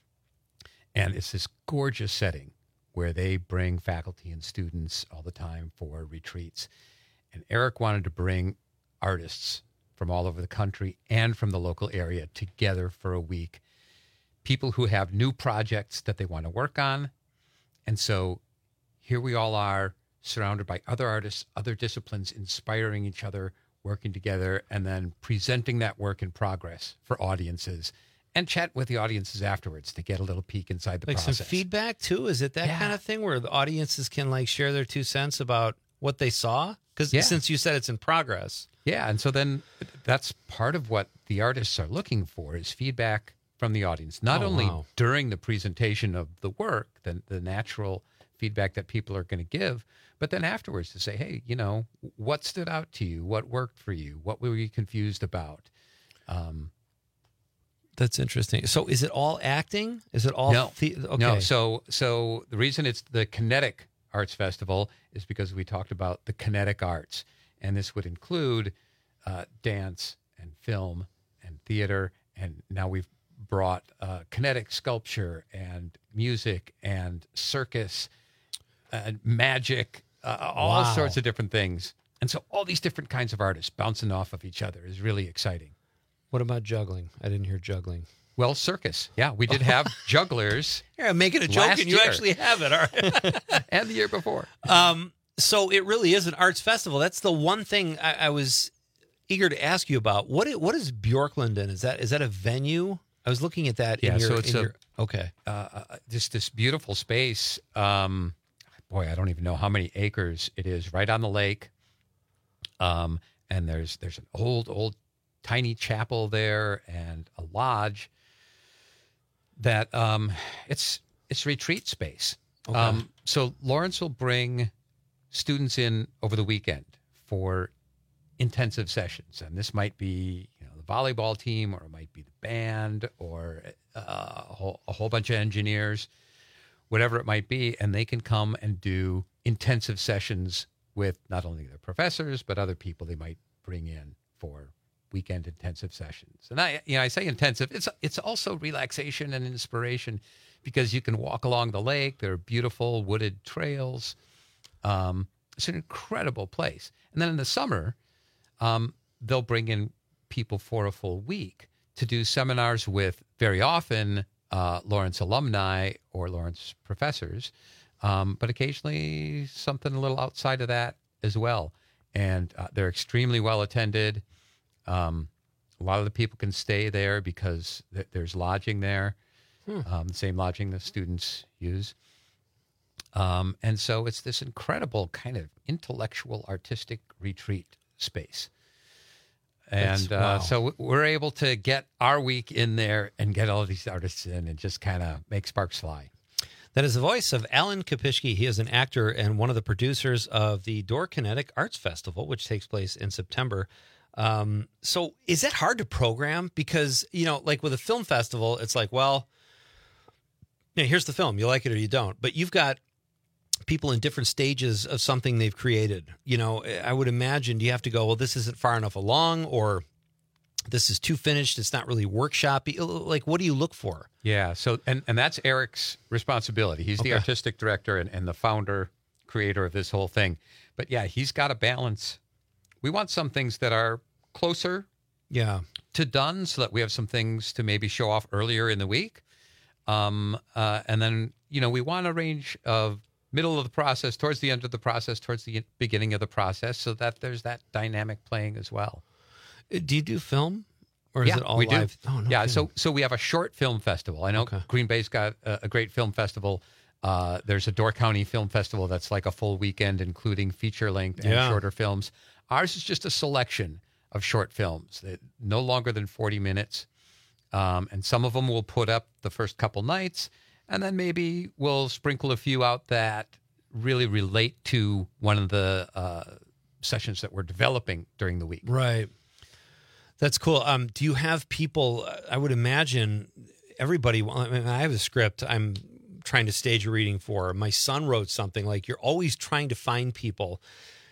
And it's this gorgeous setting where they bring faculty and students all the time for retreats. And Eric wanted to bring artists from all over the country and from the local area together for a week. People who have new projects that they want to work on. And so here we all are, surrounded by other artists, other disciplines, inspiring each other, working together, and then presenting that work in progress for audiences, and chat with the audiences afterwards to get a little peek inside the Like process. some feedback too? Is it that Yeah. kind of thing where the audiences can like share their two cents about what they saw? Because Yeah. since you said it's in progress. Yeah, and so then that's part of what the artists are looking for is feedback from the audience, not Oh, only wow. during the presentation of the work, the, the natural feedback that people are going to give, but then afterwards to say, hey, you know, what stood out to you? What worked for you? What were you confused about? Um, That's interesting. So is it all acting? Is it all no, the- okay. no. So, so the reason it's the Kinetic Arts Festival is because we talked about the kinetic arts, and this would include uh, dance and film and theater, and now we've brought uh, kinetic sculpture and music and circus and magic, uh, all Wow. sorts of different things. And so all these different kinds of artists bouncing off of each other is really exciting. What about juggling? I didn't hear juggling. Well, circus. Yeah, we did have jugglers. Yeah, I'm making a joke, last and you year. actually have it. All right. And the year before. Um, so it really is an arts festival. That's the one thing I, I was eager to ask you about. What is, what is Bjorklanden? Is that is that a venue? I was looking at that. Yeah, in your, so it's in a, your, okay. Uh, uh, just this beautiful space. Um, boy, I don't even know how many acres it is. Right on the lake. Um, and there's there's an old old tiny chapel there and a lodge. That um, it's it's retreat space. Okay. Um, so Lawrence will bring students in over the weekend for intensive sessions. And this might be, you know, the volleyball team, or it might be the band, or uh, a, whole, a whole bunch of engineers, whatever it might be. And they can come and do intensive sessions with not only their professors, but other people they might bring in for weekend intensive sessions. And I, you know, I say intensive, it's, it's also relaxation and inspiration, because you can walk along the lake. There are beautiful wooded trails. Um, it's an incredible place. And then in the summer, um, they'll bring in people for a full week to do seminars with, very often, uh, Lawrence alumni or Lawrence professors, um, but occasionally something a little outside of that as well. And uh, they're extremely well attended. Um, a lot of the people can stay there because th- there's lodging there, hmm. um, the same lodging the students use. Um, and so it's this incredible kind of intellectual, artistic retreat space. And uh, wow. so we're able to get our week in there and get all these artists in and just kind of make sparks fly. That is the voice of Alan Kopishke. He is an actor and one of the producers of the Door Kinetic Arts Festival, which takes place in September. Um, so is that hard to program? Because, you know, like with a film festival, it's like, well, you know, here's the film. You like it or you don't. But you've got people in different stages of something they've created. You know, I would imagine, do you have to go, well, this isn't far enough along, or this is too finished, it's not really workshop-y? Like, what do you look for? Yeah, so, and, and that's Eric's responsibility. He's Okay. the artistic director and, and the founder, creator of this whole thing. But yeah, he's got to balance. We want some things that are closer yeah. to done, so that we have some things to maybe show off earlier in the week. Um, uh, and then, you know, we want a range of middle of the process, towards the end of the process, towards the beginning of the process, so that there's that dynamic playing as well. Do you do film, or is yeah, it all we live? Do. Oh, no yeah, kidding. so so we have a short film festival. I know Okay. Green Bay's got a, a great film festival. Uh, there's a Door County Film Festival that's like a full weekend, including feature-length and Yeah. shorter films. Ours is just a selection of short films, that no longer than forty minutes. Um, and some of them we'll put up the first couple nights, and then maybe we'll sprinkle a few out that really relate to one of the uh, sessions that we're developing during the week. Right. That's cool. Um, do you have people, I would imagine everybody, I mean, I have a script I'm trying to stage a reading for. My son wrote something. Like, you're always trying to find people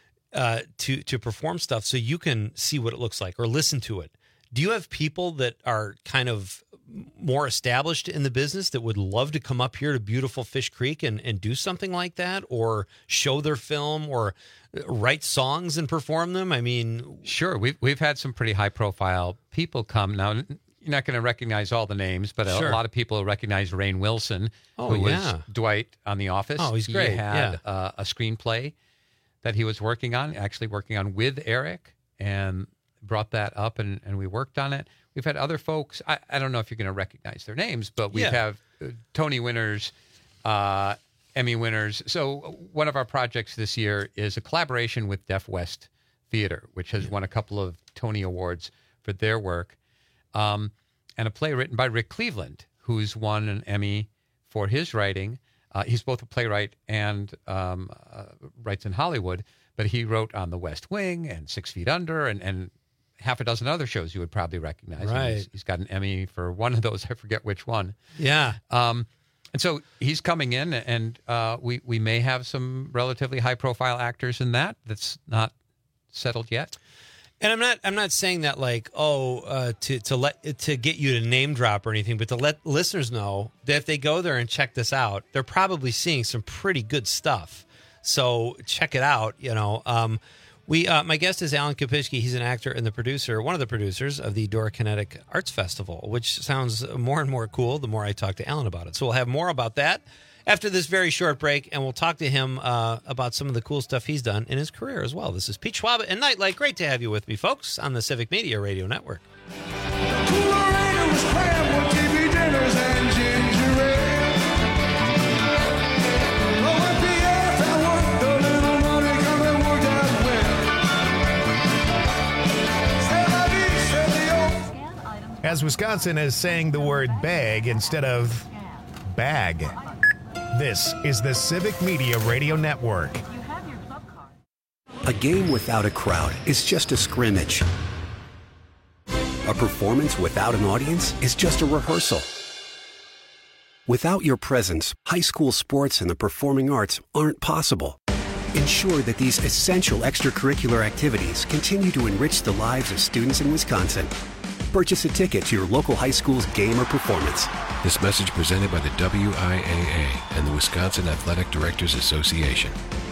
uh, to, to perform stuff so you can see what it looks like or listen to it. Do you have people that are kind of more established in the business that would love to come up here to beautiful Fish Creek and, and do something like that, or show their film, or write songs and perform them? I mean, sure. We've, we've had some pretty high profile people come. Now, you're not going to recognize all the names, but a, Sure. a lot of people recognize Rainn Wilson, Oh, who yeah. was Dwight on The Office. Oh, he's great, He had yeah. uh, a screenplay that he was working on, actually working on with Eric, and brought that up, and, and we worked on it. We've had other folks. I, I don't know if you're going to recognize their names, but we Yeah. have uh, Tony winners, uh, Emmy winners. So one of our projects this year is a collaboration with Deaf West Theater, which has won a couple of Tony Awards for their work, um, and a play written by Rick Cleveland, who's won an Emmy for his writing. Uh, he's both a playwright and um, uh, writes in Hollywood, but he wrote on The West Wing and Six Feet Under and, and half a dozen other shows you would probably recognize. And Right. He's, he's got an Emmy for one of those. I forget which one. Yeah. Um, and so he's coming in, and uh, we, we may have some relatively high-profile actors in that. That's not settled yet. And I'm not I'm not saying that like, oh, uh, to to let to get you to name drop or anything, but to let listeners know that if they go there and check this out, they're probably seeing some pretty good stuff. So check it out. You know, um, we uh, my guest is Alan Kopishke. He's an actor and the producer, one of the producers of the Door Kinetic Arts Festival, which sounds more and more cool the more I talk to Alan about it. So we'll have more about that after this very short break, and we'll talk to him uh, about some of the cool stuff he's done in his career as well. This is Pete Schwab and Nightlight. Great to have you with me, folks, on the Civic Media Radio Network. As Wisconsin is saying the word bag instead of bag. This is the Civic Media Radio Network. A game without a crowd is just a scrimmage. A performance without an audience is just a rehearsal. Without your presence, high school sports and the performing arts aren't possible. Ensure that these essential extracurricular activities continue to enrich the lives of students in Wisconsin. Purchase a ticket to your local high school's game or performance. This message presented by the W I A A and the Wisconsin Athletic Directors Association.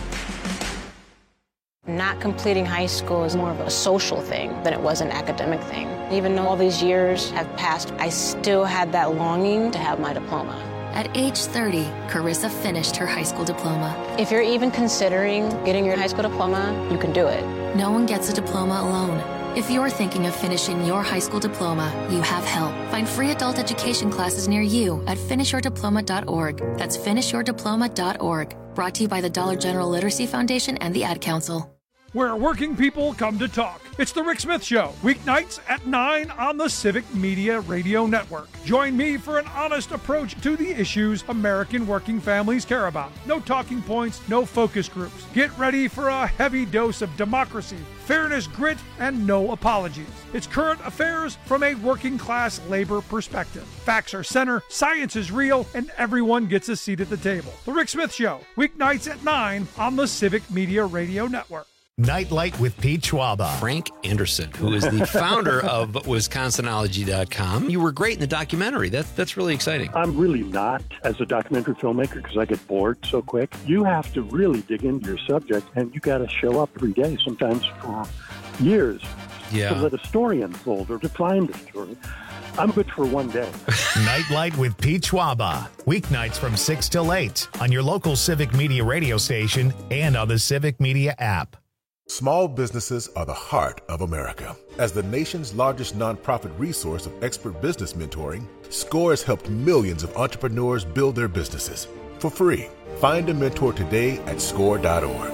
Not completing high school is more of a social thing than it was an academic thing. Even though all these years have passed, I still had that longing to have my diploma. At age thirty, Carissa finished her high school diploma. If you're even considering getting your high school diploma, you can do it. No one gets a diploma alone. If you're thinking of finishing your high school diploma, you have help. Find free adult education classes near you at finish your diploma dot org. That's finish your diploma dot org. Brought to you by the Dollar General Literacy Foundation and the Ad Council. Where working people come to talk. It's The Rick Smith Show, weeknights at nine on the Civic Media Radio Network. Join me for an honest approach to the issues American working families care about. No talking points, no focus groups. Get ready for a heavy dose of democracy, fairness, grit, and no apologies. It's current affairs from a working class labor perspective. Facts are center, science is real, and everyone gets a seat at the table. The Rick Smith Show, weeknights at nine on the Civic Media Radio Network. Nightlight with Pete Schwaba. Frank Anderson, who is the founder of Wisconsinology dot com. You were great in the documentary. That's that's really exciting. I'm really not as a documentary filmmaker because I get bored so quick. You have to really dig into your subject, and you got to show up every day, sometimes for years, yeah. to let a story unfold or to find a story. I'm good for one day. Nightlight with Pete Schwaba. Weeknights from six till eight on your local Civic Media radio station and on the Civic Media app. Small businesses are the heart of America. As the nation's largest nonprofit resource of expert business mentoring, SCORE has helped millions of entrepreneurs build their businesses for free. Find a mentor today at score dot org.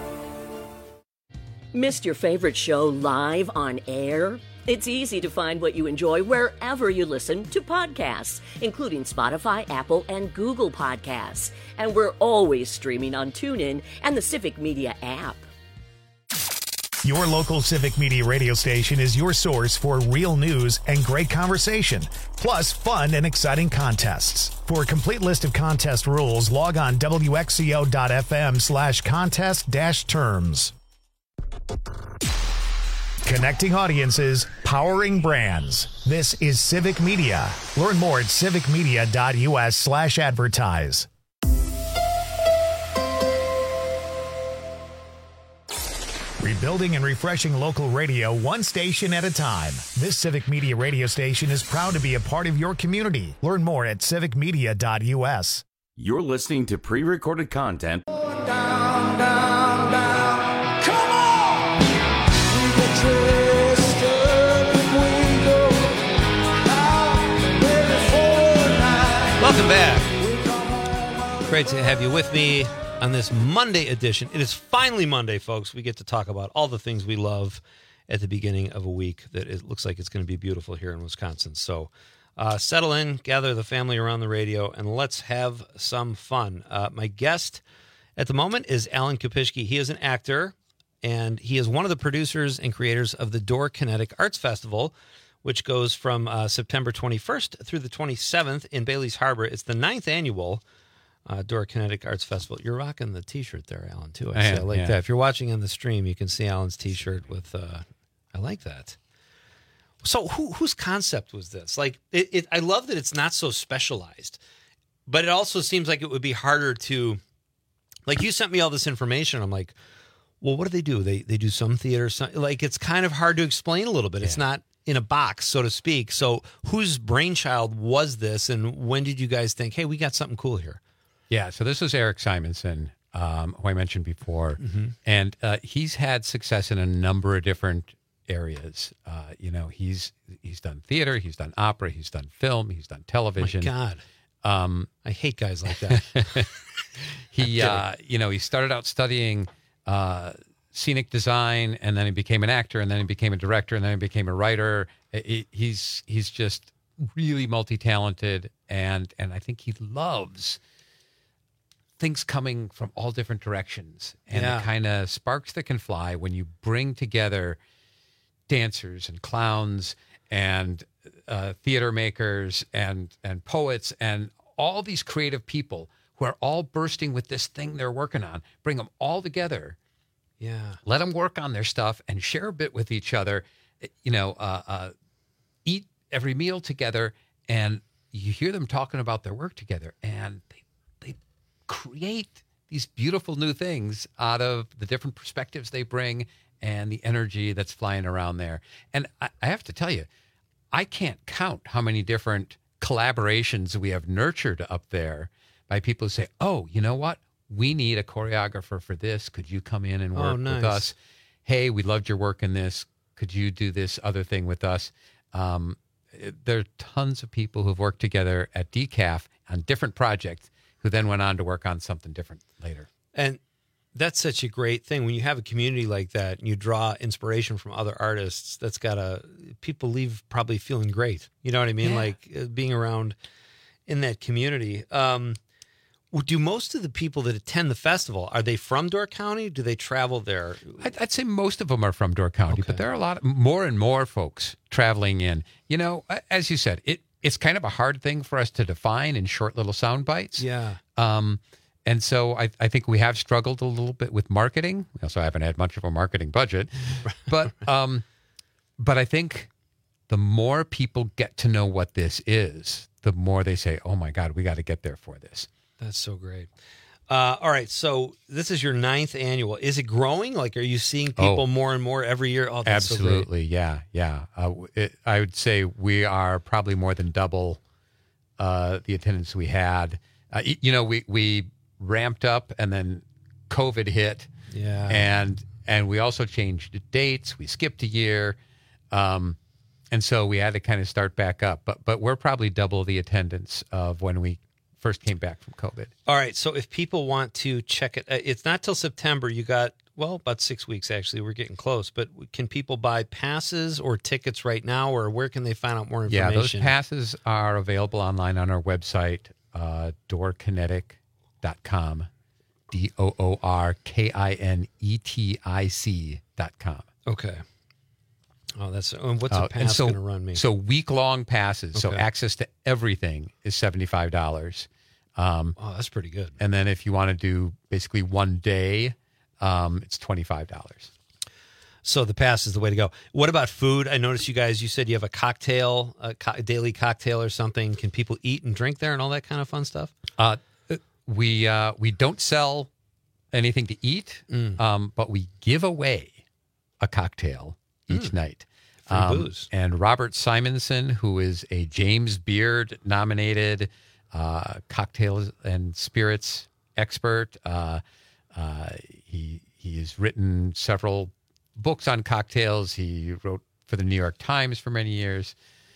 Missed your favorite show live on air? It's easy to find what you enjoy wherever you listen to podcasts, including Spotify, Apple, and Google Podcasts. And we're always streaming on TuneIn and the Civic Media app. Your local Civic Media radio station is your source for real news and great conversation, plus fun and exciting contests. For a complete list of contest rules, log on W X C O dot F M slash contest dash terms. Connecting audiences, powering brands. This is Civic Media. Learn more at civic media dot U S slash advertise. Rebuilding and refreshing local radio one station at a time. This Civic Media radio station is proud to be a part of your community. Learn more at civic media dot U S. You're listening to pre-recorded content. Down, down, down. Come on! We get dressed up and we go out before night. Welcome back. Great to have you with me on this Monday edition. It is finally Monday, folks. We get to talk about all the things we love at the beginning of a week that it looks like it's going to be beautiful here in Wisconsin. So uh, settle in, gather the family around the radio, and let's have some fun. Uh, my guest at the moment is Alan Kopishke. He is an actor, and he is one of the producers and creators of the Door Kinetic Arts Festival, which goes from uh, September twenty-first through the twenty-seventh in Bailey's Harbor. It's the ninth annual Uh, Door Kinetic Arts Festival. You're rocking the T-shirt there, Alan, too. I, I, see. am, I like yeah. that. If you're watching on the stream, you can see Alan's T-shirt with. Uh, I like that. So, who whose concept was this? Like, it, it. I love that it's not so specialized, but it also seems like it would be harder to. Like, you sent me all this information. I'm like, well, what do they do? They they do some theater. Some, like, it's kind of hard to explain a little bit. Yeah. It's not in a box, so to speak. So, whose brainchild was this, and when did you guys think, hey, we got something cool here? Yeah, so this is Eric Simonson, um, who I mentioned before, mm-hmm. and uh, he's had success in a number of different areas. Uh, you know, he's he's done theater, he's done opera, he's done film, he's done television. My God, um, I hate guys like that. he, uh, you know, he started out studying uh, scenic design, and then he became an actor, and then he became a director, and then he became a writer. He, he's he's just really multi-talented, and and I think he loves things coming from all different directions, and Yeah. the kind of sparks that can fly when you bring together dancers and clowns and uh, theater makers and and poets and all these creative people who are all bursting with this thing they're working on. Bring them all together. Yeah. Let them work on their stuff and share a bit with each other. You know, uh, uh, eat every meal together, and you hear them talking about their work together, and they they create these beautiful new things out of the different perspectives they bring and the energy that's flying around there. And I, I have to tell you, I can't count how many different collaborations we have nurtured up there by people who say, oh, you know what? We need a choreographer for this. Could you come in and work Oh, nice. with us? Hey, we loved your work in this. Could you do this other thing with us? Um, it- there are tons of people who've worked together at D C A F on different projects who then went on to work on something different later. And that's such a great thing when you have a community like that and you draw inspiration from other artists. That's got to, people leave probably feeling great. You know what I mean? Yeah. Like uh, being around in that community. Um, w- do most of the people that attend the festival, are they from Door County? Do they travel there? I'd, I'd say most of them are from Door County, but there are a lot, more and more folks traveling in. You know, a- as you said, it it's kind of a hard thing for us to define in short little sound bites. Yeah. Um, and so I, I think we have struggled a little bit with marketing. We also haven't had much of a marketing budget, but um, but I think the more people get to know what this is, the more they say, "Oh my God, we got to get there for this." That's so great. Uh, all right. So this is your ninth annual. Is it growing? Like, are you seeing people Oh. more and more every year? Oh, that's so great. Absolutely, yeah, yeah. Uh, it, I would say we are probably more than double uh, the attendance we had. Uh, y- you know, we we ramped up, and then COVID hit. Yeah. and and we also changed the dates. We skipped a year, um, and so we had to kind of start back up. But but we're probably double the attendance of when we first came back from COVID. All right. So if people want to check it, uh, it's not till September. You got, well, about six weeks, actually. We're getting close. But can people buy passes or tickets right now, or where can they find out more Yeah, information? those passes are available online on our website, uh, door kinetic dot com, D O O R K I N E T I C dot com. Okay. Oh, that's, and what's Uh, a and pass so, going to run me? So week-long passes, so Okay. access to everything is seventy-five dollars. Um, oh, that's pretty good. And then if you want to do basically one day, um, it's twenty-five dollars. So the pass is the way to go. What about food? I noticed you guys, you said you have a cocktail, a co- daily cocktail or something. Can people eat and drink there and all that kind of fun stuff? Uh, we uh, we don't sell anything to eat, Mm. um, but we give away a cocktail each Mm. night. Free booze. And Robert Simonson, who is a James Beard nominated uh, cocktails and spirits expert, uh, uh, he he has written several books on cocktails. He wrote for the New York Times for many years.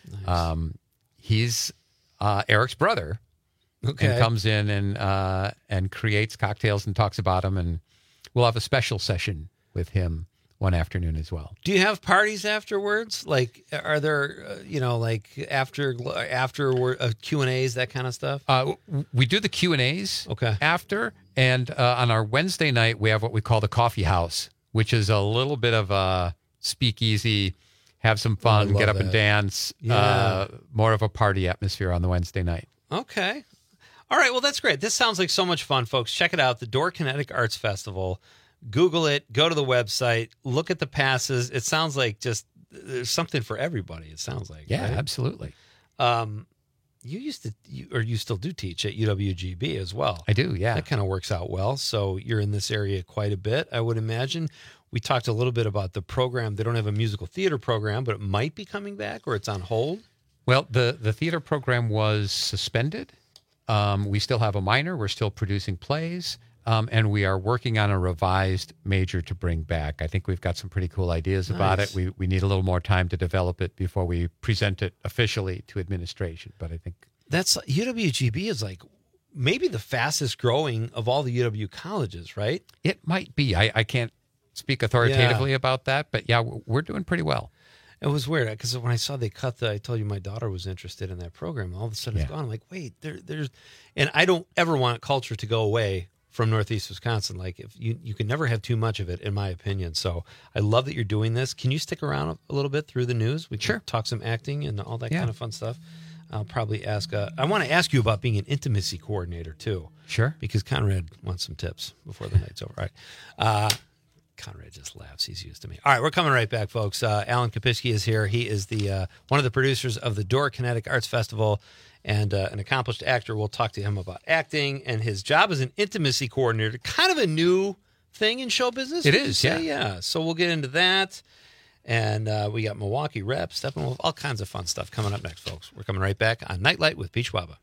Um, he's uh, Eric's brother. Okay. And comes in and uh, and creates cocktails and talks about them. And we'll have a special session with him one afternoon as well. Do you have parties afterwards? Like, are there, uh, you know, like after after uh, Q and A's, that kind of stuff? Uh, w- we do the Q and A's okay. after. And uh, on our Wednesday night, we have what we call the coffee house, which is a little bit of a speakeasy, have some fun, love get up and that. dance, Yeah. uh, more of a party atmosphere on the Wednesday night. Okay. All right. Well, that's great. This sounds like so much fun, folks. Check it out. The Door Kinetic Arts Festival. Google it. Go to the website. Look at the passes. It sounds like just there's something for everybody. It sounds like. Yeah, right? absolutely. Um, you used to, you, or you still do teach at U W G B as well. I do, yeah. That kind of works out well. So you're in this area quite a bit, I would imagine. We talked a little bit about the program. They don't have a musical theater program, but it might be coming back or it's on hold. Well, the, the theater program was suspended. Um, we still have a minor. We're still producing plays. Um, and we are working on a revised major to bring back. I think we've got some pretty cool ideas about Nice. it. We we need a little more time to develop it before we present it officially to administration. But I think That's U W G B is like maybe the fastest growing of all the U W colleges, right? it might be. I, I can't speak authoritatively about that, but yeah, we're we're doing pretty well. It was weird because when I saw they cut the, I told you my daughter was interested in that program. All of a sudden it's Yeah. gone. I'm like, wait, there, there's, and I don't ever want culture to go away from Northeast Wisconsin. Like, if you you can never have too much of it, in my opinion. So I love that you're doing this. Can you stick around a little bit through the news? We can sure. talk some acting and all that yeah. kind of fun stuff. I'll probably ask. Uh, I want to ask you about being an intimacy coordinator too. Sure. Because Conrad wants some tips before the night's over. All right. Uh, Conrad just laughs. He's used to me. All right, we're coming right back, folks. Uh, Alan Kapitsky is here. He is the uh, one of the producers of the Door Kinetic Arts Festival and uh, an accomplished actor. We'll talk to him about acting and his job as an intimacy coordinator. Kind of a new thing in show business. It is, yeah. Yeah. So we'll get into that. And uh, we got Milwaukee Rep, Steppenwolf, all kinds of fun stuff coming up next, folks. We're coming right back on Nightlight with Peach Waba.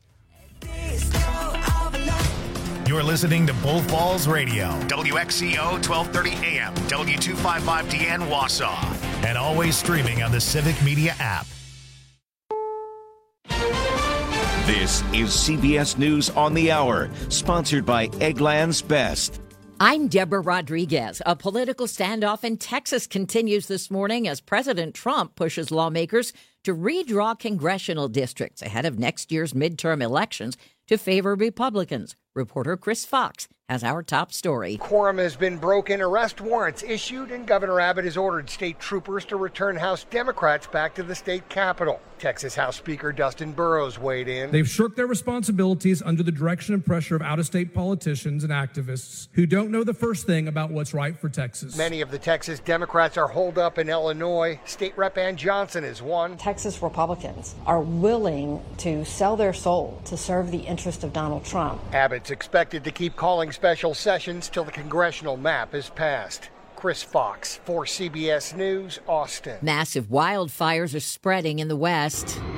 You're listening to Bull Falls Radio, W X C O twelve thirty A M, W two fifty-five D N Wausau, and always streaming on the Civic Media app. This is C B S News on the Hour, sponsored by Eggland's Best. I'm Deborah Rodriguez. A political standoff in Texas continues this morning as President Trump pushes lawmakers to redraw congressional districts ahead of next year's midterm elections to favor Republicans. Reporter Chris Fox has our top story. Quorum has been broken, arrest warrants issued, and Governor Abbott has ordered state troopers to return House Democrats back to the state capitol. Texas House Speaker Dustin Burrows weighed in. They've shirked their responsibilities under the direction and pressure of out-of-state politicians and activists who don't know the first thing about what's right for Texas. Many of the Texas Democrats are holed up in Illinois. State Rep Ann Johnson is one. Texas Republicans are willing to sell their soul to serve the interest of Donald Trump. Abbott's expected to keep calling special sessions till the congressional map is passed. Chris Fox for C B S News, Austin. Massive wildfires are spreading in the West.